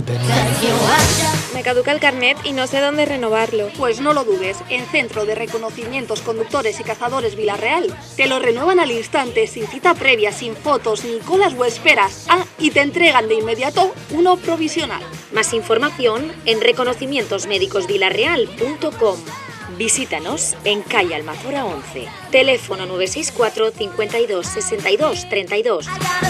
Me caduca el carnet y no sé dónde renovarlo. Pues no lo dudes, en Centro de Reconocimientos Conductores y Cazadores Villarreal te lo renuevan al instante, sin cita previa, sin fotos, ni colas o esperas. Y te entregan de inmediato uno provisional. Más información en reconocimientosmédicosvillarreal.com. Visítanos en calle Almazora 11. Teléfono 964 52 62 32.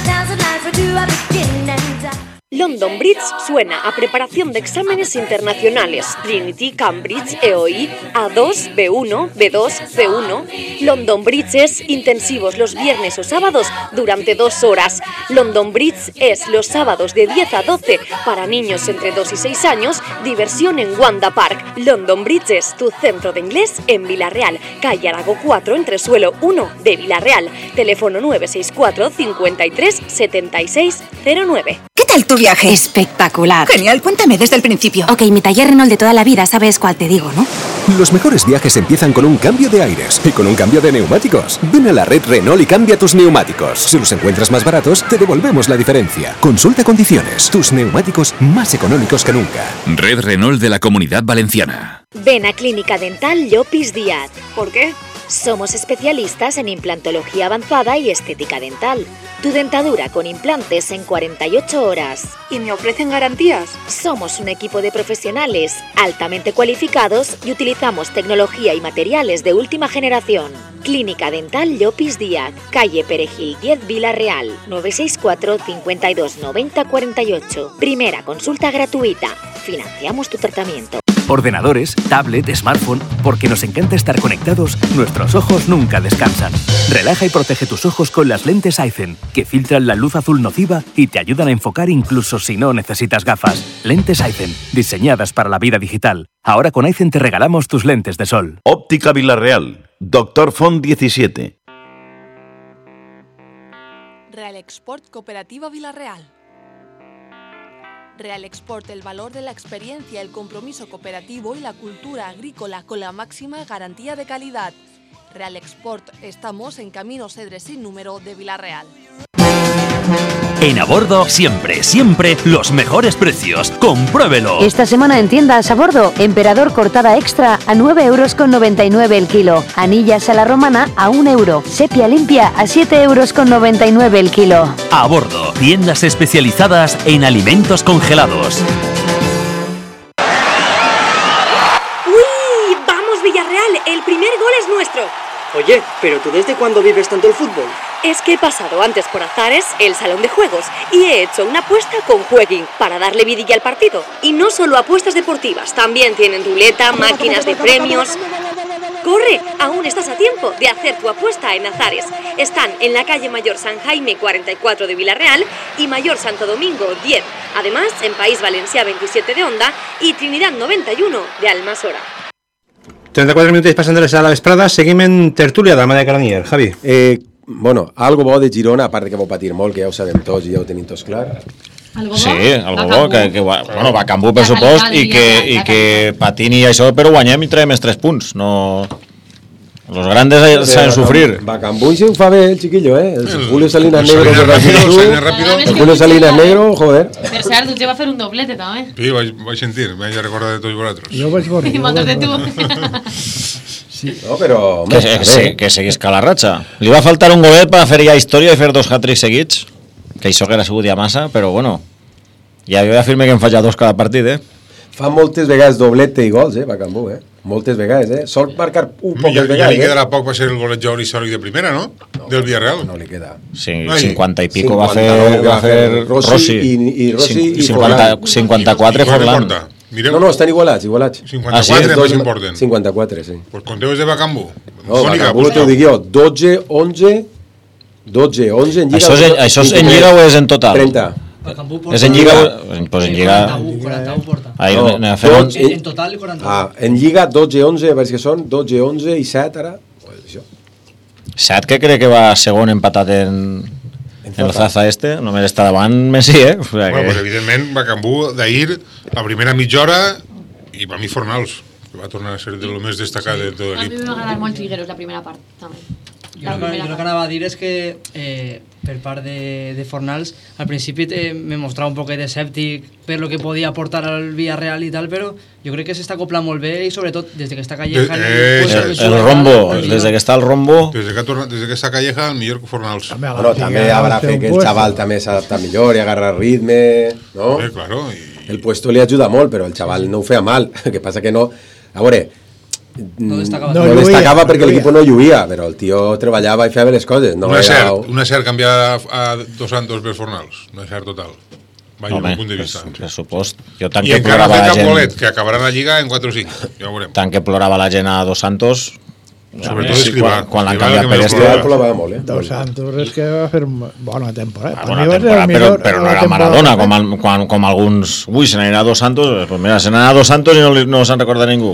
London Bridge suena a preparación de exámenes internacionales. Trinity, Cambridge, EOI, A2, B1, B2, C1. London Bridge es intensivos los viernes o sábados durante 2 horas. London Bridge es los sábados de 10 a 12 para niños entre 2 y 6 años. Diversión en Wanda Park. London Bridge es tu centro de inglés en Villarreal. Calle Arago 4, entresuelo 1 de Villarreal. Teléfono 964 53 76 09. ¿Qué tal tu viaje? Espectacular. Genial, cuéntame desde el principio. Ok, mi taller Renault de toda la vida, sabes cuál te digo, ¿no? Los mejores viajes empiezan con un cambio de aires y con un cambio de neumáticos. Ven a la red Renault y cambia tus neumáticos. Si los encuentras más baratos, te devolvemos la diferencia. Consulta condiciones. Tus neumáticos más económicos que nunca. Red Renault de la Comunidad Valenciana. Ven a Clínica Dental Llopis Díaz. ¿Por qué? Somos especialistas en implantología avanzada y estética dental. Tu dentadura con implantes en 48 horas. ¿Y me ofrecen garantías? Somos un equipo de profesionales altamente cualificados y utilizamos tecnología y materiales de última generación. Clínica Dental Llopis Díaz, calle Perejil 10 Villarreal, 964 52 90 48. Primera consulta gratuita. Financiamos tu tratamiento. Ordenadores, tablet, smartphone, porque nos encanta estar conectados, nuestros ojos nunca descansan. Relaja y protege tus ojos con las lentes Aizen, que filtran la luz azul nociva y te ayudan a enfocar incluso si no necesitas gafas. Lentes Aizen, diseñadas para la vida digital. Ahora con Aizen te regalamos tus lentes de sol. Óptica Villarreal, Doctor Font 17. Real Export Cooperativa Villarreal. Real Export, el valor de la experiencia, el compromiso cooperativo y la cultura agrícola con la máxima garantía de calidad. Real Export, estamos en Camino Cedres sin número de Villarreal. En Abordo, siempre, siempre los mejores precios. ¡Compruébelo! Esta semana en tiendas Abordo, Emperador cortada extra a 9,99 € el kilo. Anillas a la romana a 1 euro. Sepia limpia a 7,99 € el kilo. Abordo, tiendas especializadas en alimentos congelados. ¡Uy! ¡Vamos Villarreal! El primer gol es nuestro. Oye, ¿pero tú desde cuándo vives tanto el fútbol? Es que he pasado antes por Azares, el salón de juegos, y he hecho una apuesta con Jueguin para darle vidilla al partido. Y no solo apuestas deportivas, también tienen ruleta, máquinas de premios. ¡Corre! Aún estás a tiempo de hacer tu apuesta en Azares. Están en la calle Mayor San Jaime 44 de Villarreal y Mayor Santo Domingo 10. Además, en País Valencià 27 de Onda y Trinidad 91 de Almasora. 34 minuts passen de les a la vesprada, seguim en tertúlia de la mà de Granier. Javi. Bueno, algo bo de Girona, a part de que vau patir molt, que ja ho sabem tots i ja ho tenim tots clar. Sí, algo bo, que bueno, va Cambú per supost i que patini i això, però guanyem i traiem els 3 punts. No... Los grandes saben sufrir. Va Cambú i se ho fa bé el chiquillo, El Julio Salinas Negro. El Julio Salinas Negro, joder. Per cert, Dutxe va fer un doblete, també. Sí, vaig sentir, vaig recordar de tots vosaltres. Jo vaig veure. I moltes de tu. Sí. No, però... Que seguís que la ratxa. Li va faltar un golet per fer ja història i fer 2 hat-tricks seguits, que això que era sigut ja massa, però bueno, ja jo ja afirme que em falla 2 cada partit, Fa moltes vegades doblete i gols, va Cambú, Moltes vegades, Sol marcar poques vegades. Ja li quedarà poc per ser el golejador històric de primera, no? Del Villarreal. No li queda. Sí, 50 i pico va fer Rossi i 54 Forlán. No, estan igualats. 54 més importen. 54, sí. Pues conteu de Bacambú. No, Bacambú t'ho dic jo, 12, 11 en Lliga. Això és en Lliga o és en total? 30. És en Lliga? Pues en Lliga... 41 porta. En total 41. En Lliga 12, 11, veig que són 12, 11 i 7 ara. 7 que crec que va segon empatat en el Zaza només està davant Messi, O sea, bueno, pues evidentment Bacambú d'ahir, la primera mitja hora, i per mi Fornals, que va tornar a ser de lo més destacat de tot l'equip. A mi m'ha agradat molt Trigueros la primera part, també. Jo el que anava a dir és que per part de Fornals al principi me mostrava un poquet escèptic per lo que podia aportar al Villarreal i tal, però jo crec que s'està acoplant molt bé i sobretot des que està Calleja el Rombo, des que està el Rombo des que està Calleja el millor que Fornals. Bueno, també habrá fe que el chaval també s'adapta millor i agarra ritme, no? Claro, el puesto li ajuda molt, però el chaval no ho feia mal, el que passa que no, a veure, no destacava perquè l'equip no lluïa, però el tio treballava i feia les coses. Una cert canviar a Dos Santos per Fornals, una cert total. Vaja, un punt de vista. Pressupost. I encara fer Cap Bolet, que acabaran la Lliga en 4 o 5, ja ho veurem. Tant que plorava la gent a Dos Santos, sobretot Escrivà, quan l'han canviat per Escrivà. Dos Santos és que va fer bona temporada. Però no era Maradona, com alguns. Ui, se n'anirà a Dos Santos, pues mira, se n'anirà a Dos Santos i no se'n recorda ningú.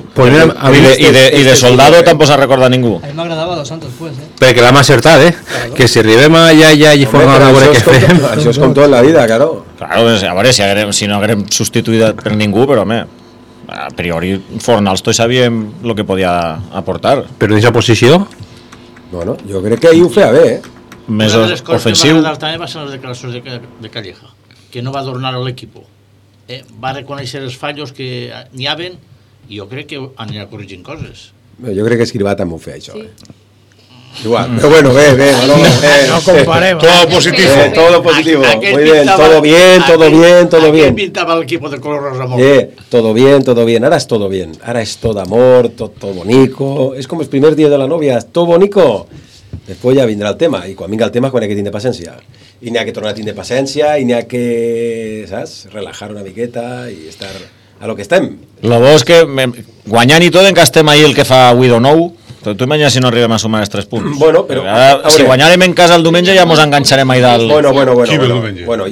I de Soldado tampoc se'n recorda ningú. A mi m'agradava Dos Santos, pues, Perquè l'hem acertat, Que si arribem allà i formem a veure què fem. Això és com tot en la vida, claro. Claro, a veure si no haguem substituït per ningú, però home, a priori Fornals tots sabíem el que podia aportar. Però en aquesta posició? Bueno, jo crec que ahir ho feia bé, Més ofensiu. Una de les coses que també va ser les declaracions de Calleja, que no va adornar l'equip. Va reconèixer els fallos que n'hi havia i jo crec que anirà corregint coses. Jo crec que Escrivà també ho feia, això. Igual, pero bueno, no comparemos. Todo positivo. Todo positivo. Muy bien, todo bien. Pintaba el equipo de color rosa. Todo bien. Ahora es todo bien. Ahora es todo amor, todo bonito. Es como el primer día de la novia, todo bonito. Después ya vendrá el tema. Y cuando venga el tema, quan hay que tindre paciencia. Y n'hi ha que tornar a tindre paciencia, y n'hi ha que, ¿sabes? Relajar una miqueta y estar a lo que estem. Lo bo és que guanyant i tot, en que estem ahir el que fa avui de nou. Tu imagina si no arribem a sumar els 3 punts. Bueno, però ara, si guanyarem en casa el diumenge ja mos enganxarem ahir dalt. Bueno,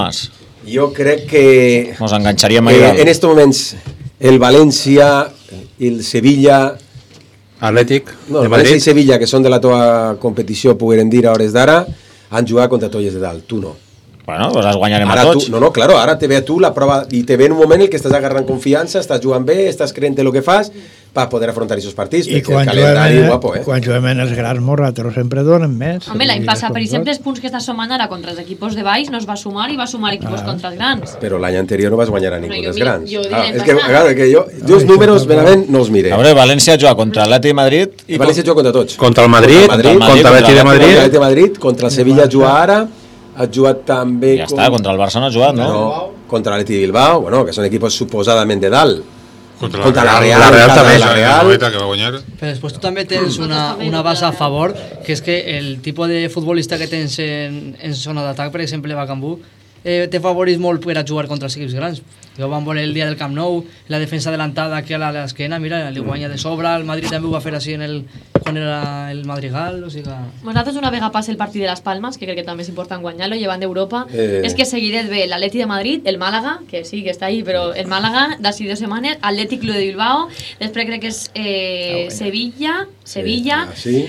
jo crec que mos enganxaríem ahir dalt. En estos moments el València, el Sevilla, Atlètic, el València i Sevilla, que són de la teva competició, pogueren dir a hores d'ara, han jugat contra tolles de dalt, tu no. Bueno, pues els guanyarem ara a tots. Claro, ara te ve a tu la prova i te ve en un moment en què estàs agarrant confiança, estàs jugant bé, estàs creent el que fas per poder afrontar aquests partits. I quan juguem en els grans morratros sempre donen més. Home, l'any passat, per exemple, els punts que estàs sumant ara contra els equipos de baix no es va sumar i va sumar equipos contra els grans. Però l'any anterior no vas guanyar a ningú dels grans. És que jo els números benament no els mire. A veure, València juga contra l'Atlètic de Madrid. València juga contra tots. Contra el Madrid, contra l'Atlètic de Madrid, contra el Sevilla juga ara. Ha jugat també... Ja està, contra el Barça no ha jugat, no? Contra l'Atlètic de Bilbao, bueno, que són equipos suposadament de dalt. Contra la Real també. La Real, que va guanyar. Però després tu també tens una base a favor, que és que el tipus de futbolista que tens en zona d'atac, per exemple, Bacambú, té favorit molt per a jugar contra els equips grans. Jo vam veure el dia del Camp Nou, la defensa adelantada aquí a l'esquena, mira, li guanya de sobre, el Madrid també ho va fer així quan era el Madrigal, o sigui que... Nosaltres una vegada passa el partit de les Palmes, que crec que també és important guanyar-lo, llevant d'Europa, és que seguidet ve l'Atlètic de Madrid, el Màlaga, que sí, que està ahí, però el Màlaga, d'ací 2 setmanes, Atlètic Club de Bilbao, després crec que és Sevilla,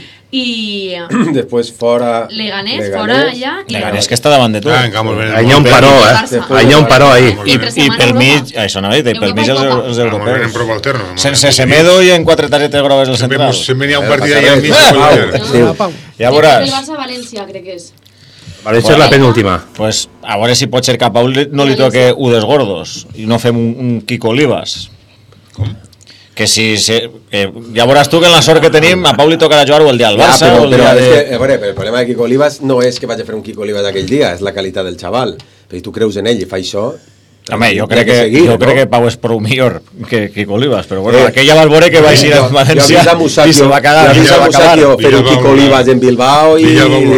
i després fora Leganés, fora allà Leganés que està davant de tot. Hi ha un paró, hi ha un paró ahí. I pel mig, això no ve, pel mig els europeus. Sense Semedo i en 4 targetes grogues al central. Sempre n'hi ha un partit allà al mig. Ja veuràs. El Barça-València crec que és. València és la penúltima. Pues a veure si pot ser que a Pau no li toque u des gordos i no fem un Kiko Olivas. Com? Que si ja veuràs tu que en la sort que tenim a Pau li tocarà jugar el dia al Barça però el problema de Kiko Olivas no és que vaig a fer un Kiko Olivas aquell dia, és la qualitat del xaval, però si tu creus en ell i fa això, home, jo crec que Pau és prou millor que Kiko Olivas, però bueno, aquella va veure que va ir a València i se va cagar fer un Kiko Olivas en Bilbao i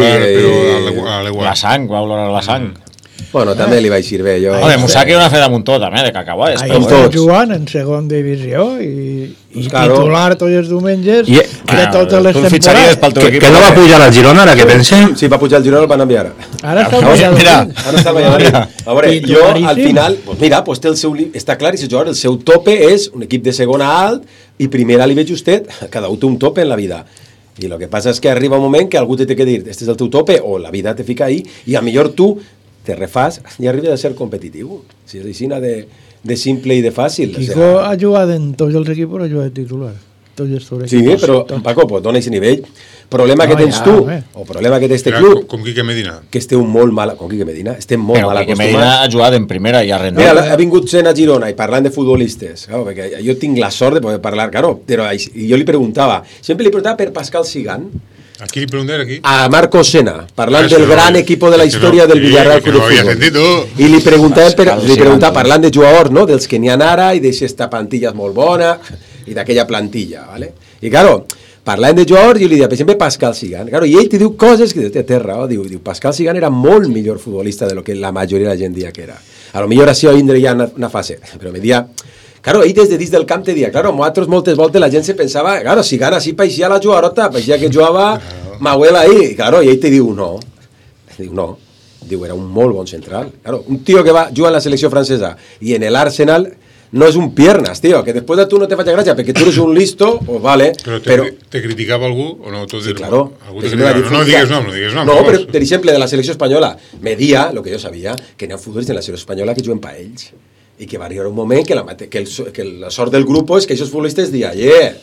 la sang, va olorar la sang. Bueno, també li va eixir bé. Home, Musaki va fer damunt tot, també, de cacauades. Ahí està jugant en segon divisió i titular tots els diumenges de totes les temporades. Que no va pujar al Girona, ara que pensem? Sí, va pujar al Girona, el van enviar. Ara està el Valladolid. A veure, jo al final, mira, està clar, el seu tope és un equip de segona alt i primera li veig justet, cada un té un tope en la vida. I el que passa és que arriba un moment que algú té que dir este és el teu tope, o la vida te fica ahí, i a millor tu te refàs i arribes a ser competitiu. Si és així de simple i de fàcil. Kiko ha jugat en tots els equipos, ha jugat de titular. Sí, però Paco, pues dona aquest nivell. Problema que tens tu, o problema que té este club, com Quique Medina, que esteu molt mal, com Quique Medina, estem molt mal acostumats. Quique Medina ha jugat en primera i ha renovat. Mira, ha vingut sent a Girona i parlant de futbolistes, claro, perquè jo tinc la sort de poder parlar, claro, però jo li preguntava, sempre li preguntava per Pascal Sigan. ¿A quién le pregunté aquí? A Marco Sena, parlant del gran equipo de la història del Villarreal Club de Futbol. I li preguntava parlant de jugadors, no?, dels que n'hi ha ara i d'aquesta plantilla molt bona i d'aquella plantilla, ¿vale? I claro, parlant de jugadors, jo li deia, per exemple, Pascal Sigan. Claro, i ell te diu coses que té raó, diu, Pascal Sigan era molt millor futbolista de lo que la majoria de la gent dia que era. A lo millor així vindre ja una fase, però me dia... Claro, ell des de dins del camp te dia, claro, nosaltres moltes voltes la gent se pensava, claro, Sigan així paixia la jugarota, paixia que jugava Mahuel ahí, claro, i ell te diu, no, era un molt bon central. Claro, un tío que va jugar en la selecció francesa i en el Arsenal no és un piernas, tío, que després de tu no te faig gràcia perquè tu eres un listo, pues vale, però te criticava algú o no? Sí, claro. No digues nom. No, però, per exemple, de la selecció espanyola, me dia, lo que jo sabia, que n'hi ha futbolistes en la selecció espanyola que juguen pa ells, i que va arribar un moment que la sort del grup és que aquests futbolistes diuen,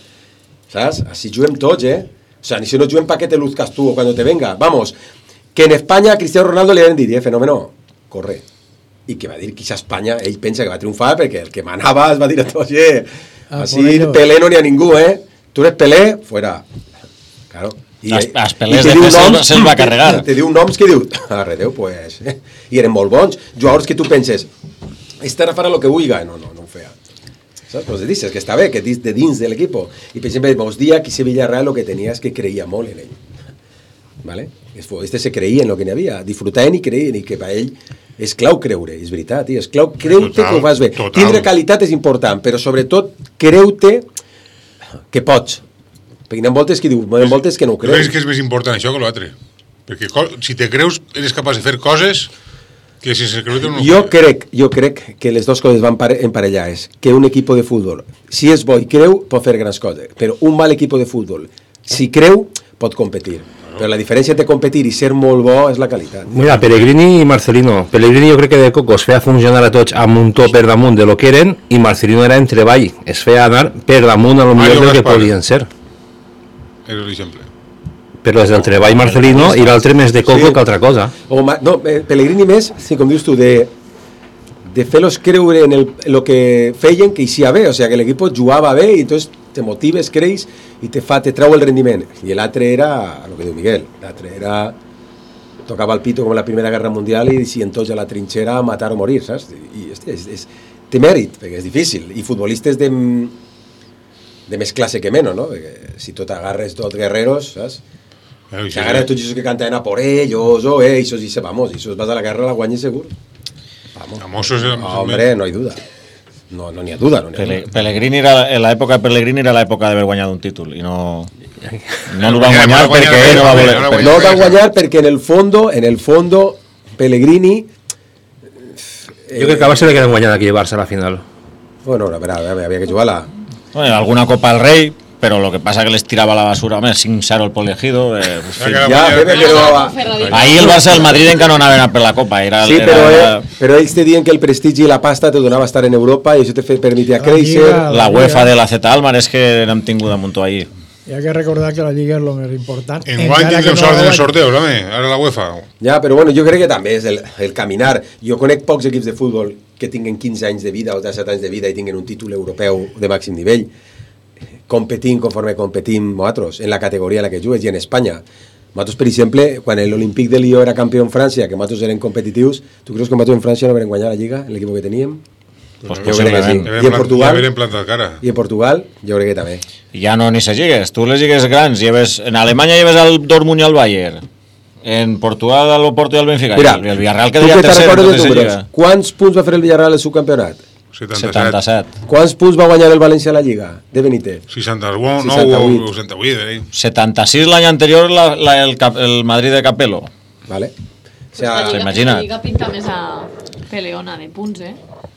saps? Així juguem tots, O sea, si no juguem pa que te luzcas tú o cuando te venga. Vamos, que en España a Cristiano Ronaldo le van a dir, fenómeno, corre. I que va dir que a Espanya ell pensa que va triomfar perquè el que manava es va dir a tots, així Pelé no n'hi ha ningú, tu eres Pelé, fuera. Claro. Els Pelés de fet se'ls va carregar. Te diu noms que diu, arredeu, pues, i eren molt bons. Jugadors que tu penses, este ara farà el que vulga, no ho feia. ¿Sabes? Pues dices que està bé, que de dins de l'equipo. I per exemple, vos dia que ese Villarreal lo que tenia és que creia molt en ell. ¿Vale? Este se creia en lo que n'hi havia, disfrutaven i creien, i que per ell és clau creure, és veritat, és clau creure que ho fas bé. Tindre qualitat és important, però sobretot creu-te que pots. Perquè n'hi ha voltes que diu, n'hi ha voltes que no ho creus. Creus que és més important això que l'altre? Perquè si te creus eres capaç de fer coses que si se creu no jo crec que les dues coses van emparellar, és que un equip de futbol, si és bo i creu, pot fer grans coses, però un mal equip de futbol, si creu, pot competir. Però la diferència entre competir i ser molt bo és la qualitat. Mira, Pellegrini i Marcelino. Pellegrini jo crec que de Cocos feia funcionar a tots amb un to per damunt de lo que eren, i Marcelino era en treball, es feia anar per damunt a lo millor del que podien ser. És l'exemple. Però des del treball Marcelino i l'altre més de Coco que altra cosa. No, Pellegrini més, com dius tu, de fer-los creure en el que feien que hi bé, o sigui, que l'equip jugava bé i entonces te motives, creus i te trau el rendiment. I l'altre era, el que diu Miguel, l'altre era tocava el pito com la Primera Guerra Mundial i si en tots a la trinxera a matar o morir, saps? I té mèrit, perquè és difícil. I futbolistes de més classe que menys, no? Perquè si tot agarres tot guerreros, saps? Si agarres tots aquests que canten a por ellos, esos dice, vamos, esos vas a la guerra la guanyes segur. Vamos. Hombre, no hay duda. No n'hi ha duda. Pellegrini l'època de Pellegrini era l'època d'haver guanyat un títol i no el van guanyar perquè ell no va voler. No el van guanyar perquè en el fondo Pellegrini jo crec que va ser el que van guanyar d'aquí Barça a la final. Bueno, a veure, havia que jugar-la. Alguna Copa del Rei, però lo que passa que les tirava a la basura, home, 5-0 el Poliegido. Ahí el Barça del Madrid encara no anaven per la Copa. Sí, però ells te diuen que el prestigi i la pasta te donava estar en Europa i això te permetia créixer. La UEFA de la Z Almar és que n'hem tingut a muntó allí. Hi ha que recordar que la Lliga és el més important. Enguany tindrem sort en els sorteos, home, ara la UEFA. Ja, però bueno, jo crec que també és el caminar. Jo conec pocs equips de futbol que tinguen 15 anys de vida o 17 anys de vida i tinguen un títol europeu de màxim nivell, competint conforme competim nosaltres, en la categoria en la que jugues, i en Espanya. Nosaltres, per exemple, quan l'Olímpic de Lió era campió en França, que nosaltres eren competitius, tu creus que nosaltres en França no vam guanyar la Lliga, l'equip que teníem? Pues jo crec que sí. I en Portugal? Cara. I en Portugal, jo crec que també. Ja no ni se lligues, tu les lligues grans, en Alemanya lleves el Dortmund i el Bayern, en Portugal el Porto i el Benfica, mira, i el Villarreal quedaria tercer. Quants punts va fer el Villarreal al subcampionat? 77. Quants punts va guanyar el València a la Lliga de Benítez? 68. 76 l'any anterior el Madrid de Capello. Vale. La Lliga pinta més a peleona de punts,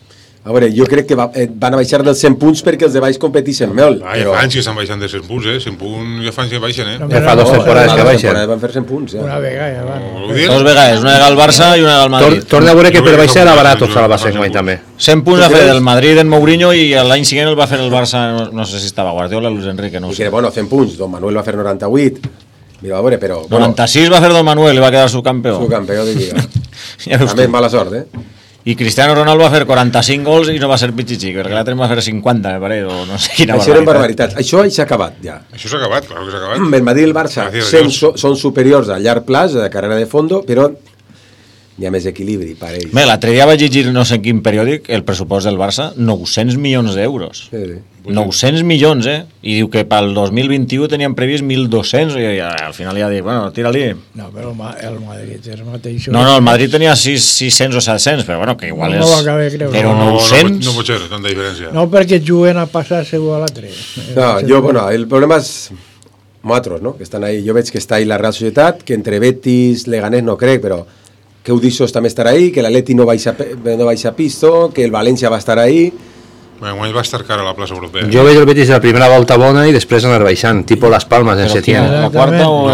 A veure, jo crec que van a baixar dels 100 punts perquè els de baix competeixen molt. Ja fa anys que estan baixant de 100 punts, 100 punts ja fa anys que baixen, Ja fa 2 temporades que baixen. Van fer 100 punts, Una vegada, ja van. 2 vegades, una vegada al Barça i una vegada al Madrid. Torna a veure que per baixar era barat el Barça en també. 100 punts va fer el Madrid en Mourinho i l'any següent el va fer el Barça, no sé si estava Guardiola o Luis Enrique, no ho sé. Bueno, 100 punts, Don Manuel va fer 98. Mira, a veure, però... 96 va fer Don Manuel i va quedar subcampió. Subcampió de Lliga. També mala sort, I Cristiano Ronaldo va fer 45 gols i no va ser pitxitxic, perquè l'altre va fer 50, me pareix, o no sé quina Això eren barbaritats. Això s'ha acabat, ja. Això s'ha acabat, clar que s'ha acabat. El Madrid i el Barça són superiors a llarg plaç, a carrera de fondo, però hi ha més equilibri per ells. Bé, l'altre dia vaig llegir no sé en quin periòdic el pressupost del Barça, 900 milions d'euros. Sí. 900 milions, I diu que pel 2021 tenien previst 1.200 i al final ja dic, bueno, tira-li. No, però el Madrid és mateix. No, el Madrid tenia 600 o 700, però bueno, que igual és... No ho acabé de creure. Però 900... No pot ser tanta diferència. No, perquè juguen a passar segur a l'altre. No, el problema és nosaltres, no? Que estan ahí. Jo veig que està ahí la Real Societat, que entre Betis, Leganés no crec, però que Udissos també estarà ahí, que l'Atleti no baixa pisto, que el València va estar ahí. Guany va estar cara a la plaça europea. Jo veig el Betis de la primera volta bona i després anar baixant, tipo Las Palmas en Setién. La quarta o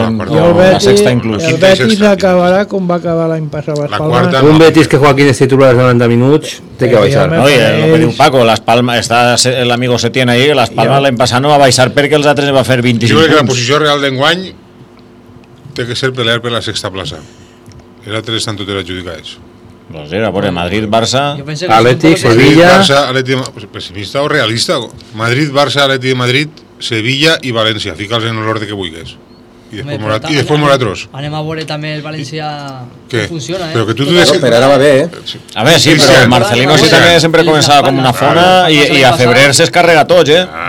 la sexta inclús? El Betis acabarà com va acabar l'any passat Las Palmas. Un Betis que Joaquín és titular de 90 minuts té que baixar. No, i el que diu Paco, Las Palmas, està l'amigo Setién ahí, Las Palmas l'any passat no va baixar perquè els altres va fer 25 punts. Jo crec que la posició real d'enguany té que ser pelear per la sexta plaça. Els altres estan totes adjudicades. Doncs era, Madrid, Barça, Atlètic, Sevilla... Barça, Atlètic, pessimista o realista? Madrid, Barça, Atlètic de Madrid, Sevilla i València. Fica'ls en l'ordre que vulguis. I després nosaltres. Anem a veure també el València que funciona, Però que tu Per ara va bé, A veure, sí, però el Marcelino sí també sempre començava com una fona i a febrer es carrega tots,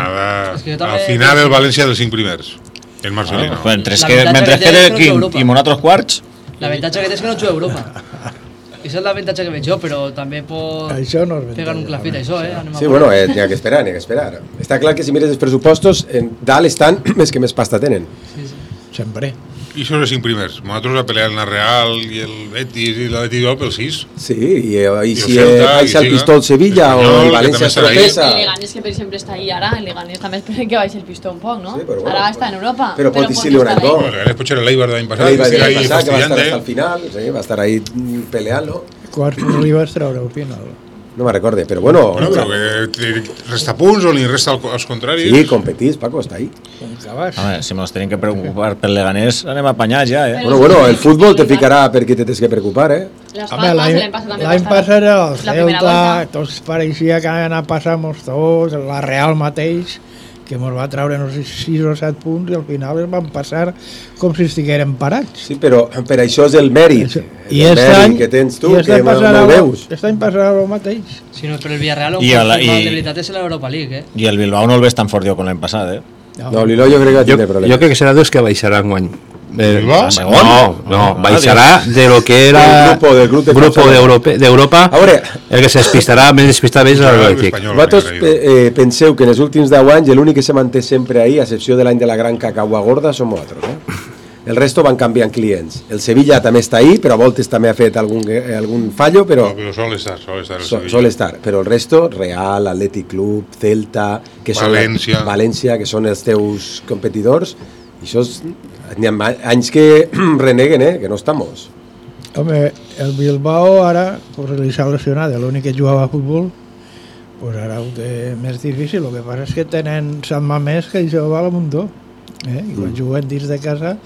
Al final el València dels 5 primers. El Marcelino. Mentre que té quint i nosaltres quarts... L'avantatge que té és que no juga a Europa. Això és l'avantatge que veig jo, però també pot pegar un clafit, això, Sí, bueno, n'hi ha que esperar, Està clar que si mires els pressupostos, dalt estan els que més pasta tenen. Sempre. I són els 5 primers. Nosaltres a pelear el Real i el Betis i l'Atlètic pel 6. Sí, i si baixa el pistó el Sevilla o el València es tropeza. El Leganés, que per exemple està ahí ara, el Leganés també espera que baixi el pistó un poc, no? Ara està en Europa. Però pot dir-li un any. El Leganés pot ser l'Eibar de l'any passat. L'Eibar de l'any passat, que va estar hasta el final, va estar ahí peleant-lo. Quarts arribes treure al final. No me'n recorde, però bueno... Però que resta punts o li resta als contraris. Sí, competís, Paco, està ahí. Home, si ens tenim que preocupar pel Leganés, anem apanyats ja, Bueno, el futbol te ficarà perquè te tens que preocupar, L'any passat era el Celta, tots pareixia que anaven a passar-nos tots, la Real mateix, que ens va treure, no sé, 6 o 7 punts i al final es van passar com si estigueren parats. Sí, però per això és el mèrit. I aquest any que tens tu, que no veus. Aquest any passarà el mateix. Sí, no, però el Villarreal un de veritat és l'Europa League, I el Bilbao no el ves tan fort com l'any passat, No, el Bilbao jo crec que tindrà problemes. Jo crec que serà dos que baixarà enguany. No, baixarà de lo que era del grup d'Europa. El que s'espistarà més despistat és l'Atlètic. Vosaltres penseu que en els últims 10 anys l'únic que se manté sempre ahí, a excepció de l'any de la gran cacagua gorda, som nosaltres. El resto van canviant clients. El Sevilla també està ahí, però a voltes també ha fet algun fallo, però sol estar el Sevilla. Sol estar, però el resto, Real, Athletic Club, Celta, València, que són els teus competidors, i això n'hi ha anys que reneguen, que no estamos. Home, el Bilbao ara, pues li s'ha lesionat, l'únic que jugava a futbol, pues ara ho té més difícil. El que passa és que tenen Sant Mamés que això va a la muntó. I quan juguen dins de casa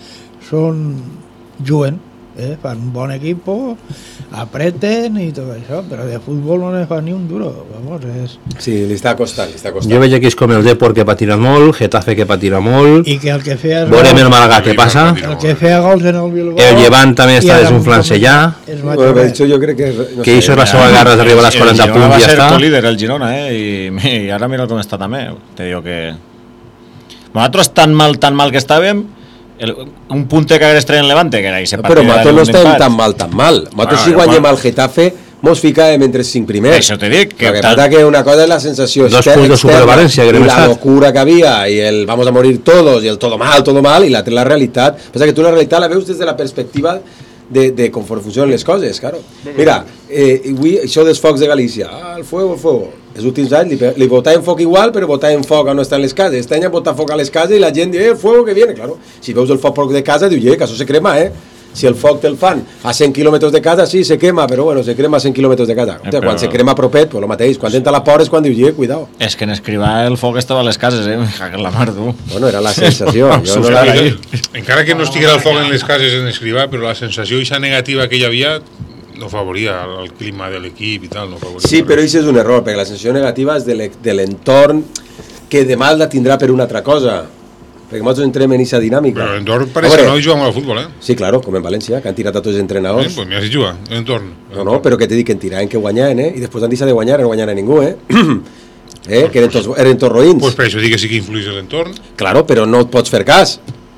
juguen, fan un bon equip, apreten i tot això, però de futbol no ne fa ni un duro. Sí, li està costant. Jo veig equips com el Depor que patirà molt, Getafe que patirà molt, i que el que feia veurem el Màlaga què passa, el que feia gols en el Bilbao, el Llevant també està desunflant-se ja, jo crec que això és la seva guerra d'arribar a les 40 punts i ja està. Va ser co-líder el Girona, i ara mira com està també. Te digo que nosaltres tan mal que estàvem, un punte que hagués traient Levante, que era ahí se partida. Però nosaltres no estem tan mal. Nosaltres si guanyem al Getafe, mos ficàvem entre els 5 primers. Això te dic. Que passa que una cosa és la sensació externa, i la locura que havia, i el vamos a morir todos, i el todo mal, i l'altra la realitat. Passa que tu la realitat la veus des de la perspectiva de conforme funcionen les coses, claro. Mira, avui això dels focs de Galícia, el fuego, els últims anys li votaven foc igual, però votaven foc on no estan les cases. Este any han votat foc a les cases i la gent diu, el fuego que viene, claro. Si veus el foc de casa, diu, que això se crema, Si el foc te'l fan a 100 quilòmetres de casa, sí, se quema, però bueno, se crema a 100 quilòmetres de casa. Però... Quan se crema a propet, pues lo mateix. Quan entra la por és quan diu, cuidao. És que en escrivar el foc estava a les cases, que la mar, tu. Bueno, era la sensació. Jo no era ahí. Encara que no estiguera el foc en les cases en escrivar, però la sensació ixa negativa que hi havia no favoria el clima de l'equip i tal. No favoria sí, però això és un error, perquè la sensació negativa és de l'entorn que demà la tindrà per una altra cosa. Perquè nosaltres entrem en aquesta dinàmica. Però l'entorn pareix que no hi juguen al futbol, Sí, claro, com en València, que han tirat a tots els entrenadors. Pues mira si juga, l'entorn. No, però que te dic que en tiraven que guanyaven, I després han deixat de guanyar, no guanyaven a ningú, que eren tots roïns. Pues per això dic que sí que influeix l'entorn. Claro, però no et pots fer cas.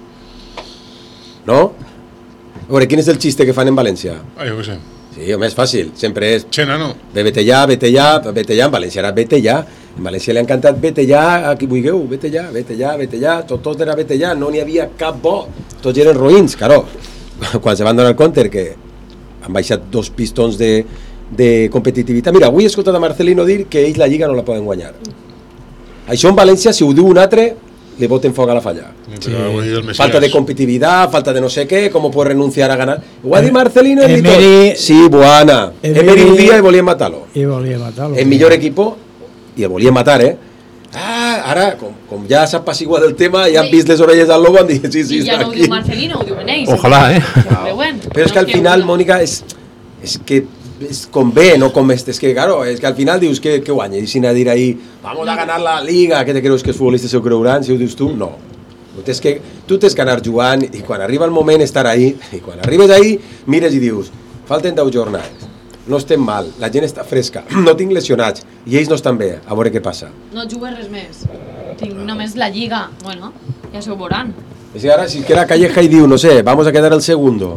No? A veure, quin és el xiste que fan en València? Jo què sé. Sí, home, és fàcil, sempre és... Xena, no? Vete ja, en València era vete ja. En València li ha encantat vete ja, a qui vulgueu, vete ja, tot era vete ja, no n'hi havia cap bo, tots eren roïns, claro. Quan se van donar compte que han baixat 2 pistons de competitivitat. Mira, avui he escoltat a Marcelino dir que ells la Lliga no la poden guanyar. Això en València, si ho diu un altre, li boten foc a la falla. Sí. Falta de competitividad, falta de no sé què, com puede renunciar a ganar. Ho ha dit Marcelino en Emery, sí, buena. Emery un dia i volien matar-lo. El millor equipo, i el volien matar, ara, com ja s'ha apaciguat el tema, ja han vist les orelles del lobo, han dit, sí, I ja no ho diu Marcelino, ho diuen ells. Ojalà, Però és que al final, Mònica, és que es convé, no com és que, claro, és que al final dius que guanya, i sin a dir ahí, vamos a ganar la Liga, que te creus que els futbolistes se ho creuran, si ho dius tu, no. Tu tens que anar jugant, i quan arriba el moment estar ahí, i quan arribes ahí, mires i dius, falten 10 jornades, no estem mal, la gent està fresca, no tinc lesionats, i ells no estan bé, a veure què passa. No jugues res més, tinc només la Lliga, bueno, ja s'ho veuran. És que ara, si que la Calleja i diu, no sé, vamos a quedar el segundo,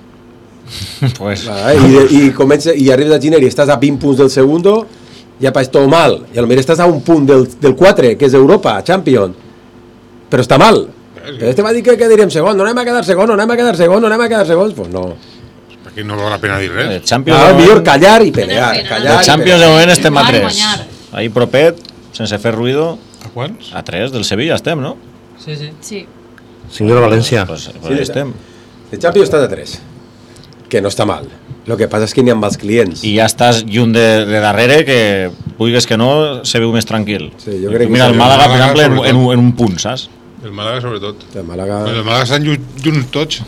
pues... i comença, i arribes a Giner i estàs a 20 punts del segundo, ja pareix tot mal, i potser estàs a un punt del 4, que és Europa, Champions, però està mal. Però este va dir que quedaríem segon, no anem a quedar segons, pues no. Perquè no val la pena dir res. Millor callar i pelear. El Champions de moment estem a 3. Ahí propet, sense fer ruido. A quants? A 3, del Sevilla estem, no? Sí. 5 de València. Pues estem. El Champions està a 3, que no està mal. Lo que passa és que n'hi ha mals clients. I ja estàs lluny de darrere, que vulguis que no, se veu més tranquil. Sí, jo crec que mira, el Màlaga, per exemple, en un punt, saps? El Màlaga, sobretot. El Màlaga estan junts tots.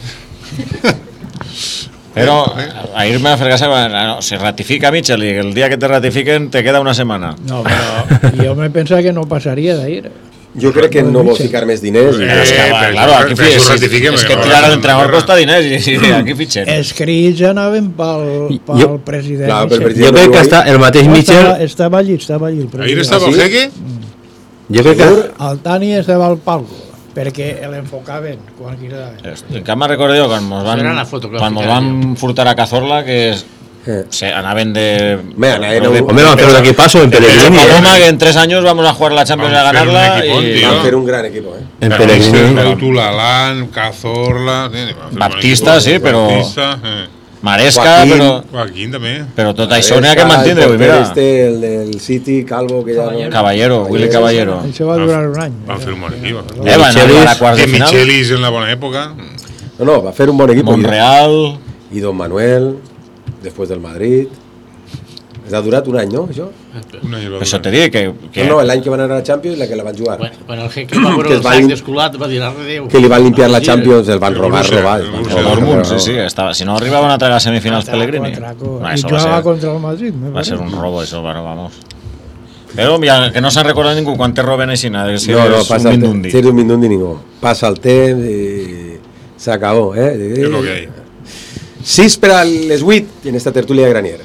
Però ahir me va fer casa, se ratifica Mitchell i el dia que te ratifiquen te queda una setmana. No, però jo me pensava que no passaria d'ahir. Jo crec que no vol ficar més diners. Claro, aquí és que tirar a l'entrenador costa diners i aquí fitxen. Els crits anaven pel president. Jo crec que el mateix Mitchell... Estava allí el president. Ahir estava el jeque? Jo crec que... El Tani estava al palco, perquè l'enfocaven quan quedava. Que me'n recordo jo, quan mos van furtar a Cazorla, que anaven de... Hombre, van fer un equipazo en Pellegrini. Que en 3 años vamos a jugar la Champions y a ganarla. Van fer un gran equip, En Pellegrini. Tulalán, Cazorla... Baptista, sí, però... Maresca, Joaquín també. Però tot això n'hi ha que mantindre. El del City, Calvo, que ja... Caballero, Willy Caballero. Això va durar un any. Van fer un bon equip. Van anar a quarts de final. Michelis en la bona època. No, va fer un bon equip. Monreal. I Don Manuel, després del Madrid. Ha durat un any, no, això? Això te dic que... No, l'any que van anar a la Champions, la que la van jugar. Quan el jeque va veure el sac descolat va dir arredeu. Que li van limpiar la Champions, el van robar. Sí, si no arribaven a tragar semifinals Pellegrini. I jugava contra el Madrid. Va ser un robo, això, bueno, vamos. Però que no se'n recorda ningú quan te roben així, nada, que si eres un mindundi. Si eres un mindundi, ningú. Passa el temps i s'acabó, És el que hi ha. 6 per a les 8 en esta tertúlia de Granier.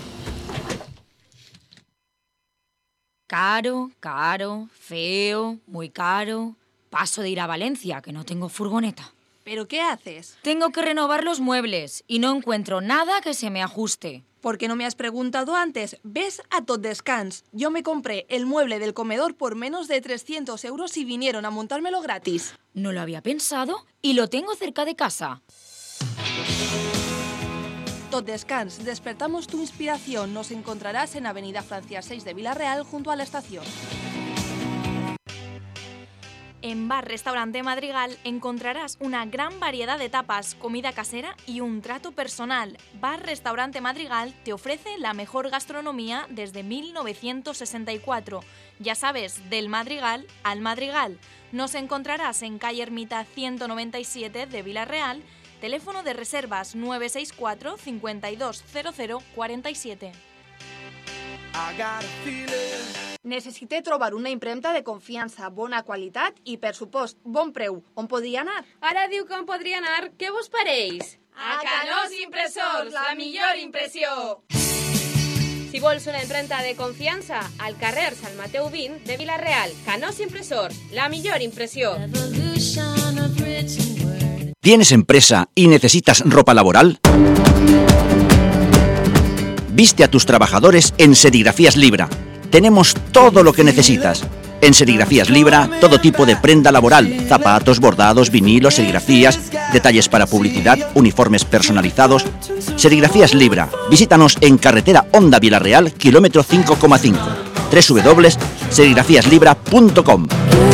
Caro, feo, muy caro. Paso de ir a Valencia, que no tengo furgoneta. ¿Pero qué haces? Tengo que renovar los muebles y no encuentro nada que se me ajuste. ¿Por qué no me has preguntado antes? Ves a Tot Descans. Yo me compré el mueble del comedor por menos de 300 euros y vinieron a montármelo gratis. No lo había pensado y lo tengo cerca de casa. tot descans, despertamos tu inspiración. Nos encontrarás en Avenida Francia 6 de Villarreal, junto a la estación. En Bar Restaurante Madrigal encontrarás una gran variedad de tapas, comida casera y un trato personal. Bar Restaurante Madrigal te ofrece la mejor gastronomía desde 1964. Ya sabes, del Madrigal al Madrigal. Nos encontrarás en calle Ermita 197 de Villarreal, teléfono de reservas 964 520047. Necessite trobar una impremta de confiança, bona qualitat i, per supost, bon preu. On podria anar? Ara diu que on podria anar. Què vos pareix? A Canós Impressors, la millor impressió! Si vols una impremta de confiança, al carrer Sant Mateu 20 de Villarreal. Canós Impressors, la millor impressió. ¿Tienes empresa y necesitas ropa laboral? Viste a tus trabajadores en Serigrafías Libra. Tenemos todo lo que necesitas. En Serigrafías Libra, todo tipo de prenda laboral, zapatos, bordados, vinilos, serigrafías, detalles para publicidad, uniformes personalizados. Serigrafías Libra. Visítanos en carretera Honda Villarreal, kilómetro 5,5. www.serigrafiaslibra.com.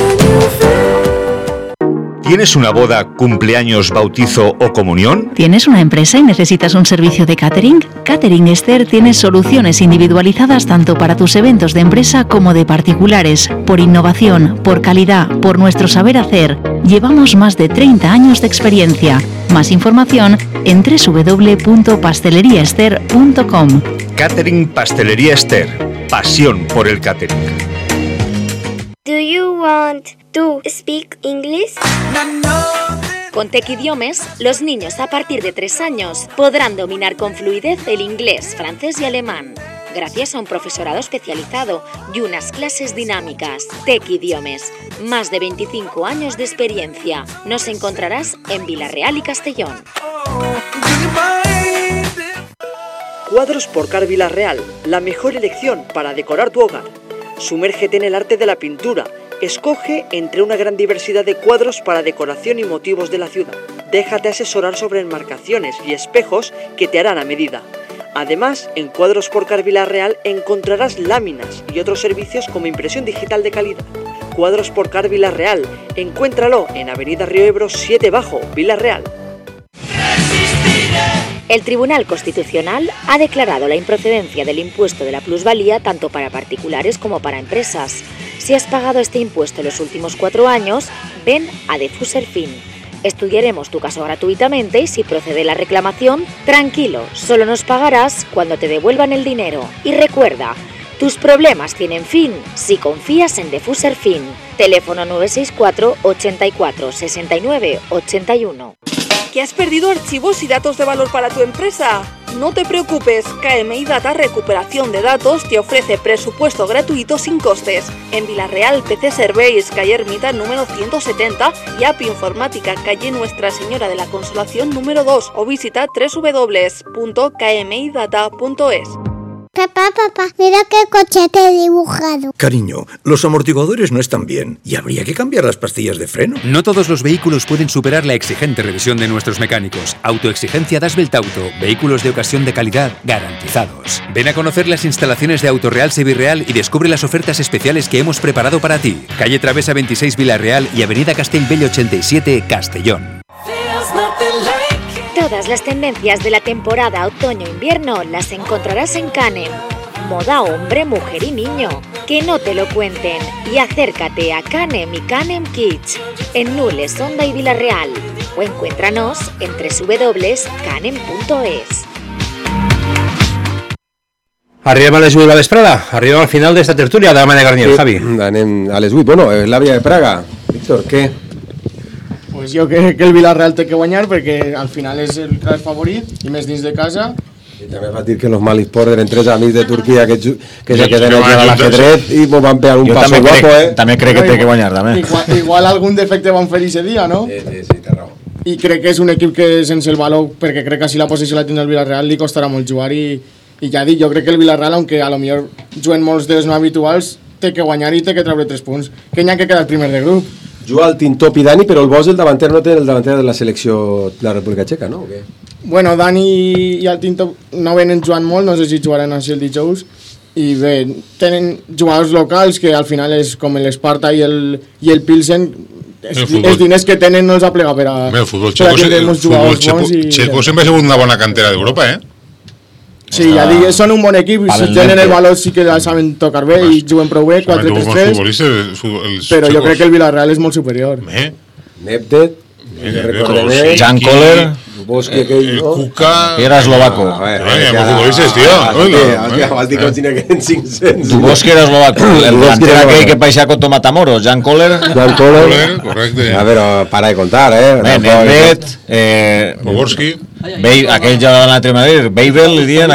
¿Tienes una boda, cumpleaños, bautizo o comunión? ¿Tienes una empresa y necesitas un servicio de catering? Catering Esther tiene soluciones individualizadas tanto para tus eventos de empresa como de particulares. Por innovación, por calidad, por nuestro saber hacer. Llevamos más de 30 años de experiencia. Más información en www.pasteleriaester.com. Catering Pastelería Esther. Pasión por el catering. Do you want to speak English? Con Tec Idiomes, los niños a partir de 3 años podrán dominar con fluidez el inglés, francés y alemán, gracias a un profesorado especializado y unas clases dinámicas. Tec Idiomes, más de 25 años de experiencia. Nos encontrarás en Villarreal y Castellón. Cuadros por Car Villarreal, la mejor elección para decorar tu hogar. Sumérgete en el arte de la pintura. Escoge entre una gran diversidad de cuadros para decoración y motivos de la ciudad. Déjate asesorar sobre enmarcaciones y espejos que te harán a medida. Además, en Cuadros por Car Villarreal encontrarás láminas y otros servicios como impresión digital de calidad. Cuadros por Car Villarreal, encuéntralo en Avenida Río Ebro 7 Bajo, Villarreal. El Tribunal Constitucional ha declarado la improcedencia del impuesto de la plusvalía tanto para particulares como para empresas. Si has pagado este impuesto en los últimos 4 años, ven a Defuserfin. Estudiaremos tu caso gratuitamente y si procede la reclamación, tranquilo, solo nos pagarás cuando te devuelvan el dinero. Y recuerda, tus problemas tienen fin si confías en Defuserfin. Teléfono 964 84 69 81. ¿Que has perdido archivos y datos de valor para tu empresa? No te preocupes, KMI Data Recuperación de Datos te ofrece presupuesto gratuito sin costes. En Villarreal, PC Serveis, calle Ermita número 170 y App Informática, calle Nuestra Señora de la Consolación número 2 o visita www.kmidata.es. Papá, mira qué coche te he dibujado. Cariño, los amortiguadores no están bien y habría que cambiar las pastillas de freno. No todos los vehículos pueden superar la exigente revisión de nuestros mecánicos. Autoexigencia Das Belt Auto. Vehículos de ocasión de calidad garantizados. Ven a conocer las instalaciones de Autoreal Sevirreal y descubre las ofertas especiales que hemos preparado para ti. Calle Travesa 26 Villarreal y Avenida Castellbell 87 Castellón. Todas las tendencias de la temporada otoño-invierno las encontrarás en Canem. Moda hombre, mujer y niño. Que no te lo cuenten. Y acércate a Canem y Canem Kids en Nules, Honda y Villarreal. O encuéntranos en www.canem.es. Arribem a les 8 de la vesprada, arribem al final d'esta tertúlia de la Made Garnier, sí, Javi. Anem a les 8. Bueno, l'àvia de Praga. Víctor, què? Pues jo crec que el Villarreal té que guanyar perquè al final és el clar favorit i més dins de casa. I també va dir que los Malisport eren 3 amics de Turquia que se queden aquí a l'ajedret i mos van pegar un paso guapo, També crec que té que guanyar, també. Igual algun defecte van fer ese dia, no? Sí, té raó. I crec que és un equip que sense el valor, perquè crec que si la posició la tindrà el Villarreal li costarà molt jugar i ja dic, jo crec que el Villarreal, aunque a lo millor juguen molts dels no habituals, té que guanyar i té que treure 3 punts, que n'hi ha que quedar primer de grup. Juga el Tintó Pidani, però el Bosch, el davanter, no té el davanter de la selecció de la República Txeca, no? O què? Bueno, Dani i el Tinto no venen jugant molt, no sé si jugaran així el dijous, i bé, tenen jugadors locals que al final és com l'Esparta i el Pilsen, els diners que tenen no els ha plegat per a... El futbol txeco sempre ha sigut una bona cantera d'Europa, eh? Sí, ja dic, són un bon equip, si tenen el valor sí que saben tocar bé i juguen prou bé, 4-3-3, però jo crec que el Villarreal és molt superior. Nebdet, Jan Koller, Kuka... Era eslovaco. futbolistes, tio. Vas dir com si n'hi haguessin 500. Dubosc era eslovaco. El delantero aquell que paixia contra Matamoros, Jan Koller. Correcte. A veure, para de contar, Nebdet, Pogorski. aquell ja de l'altre Madrid, Beibel, li dien,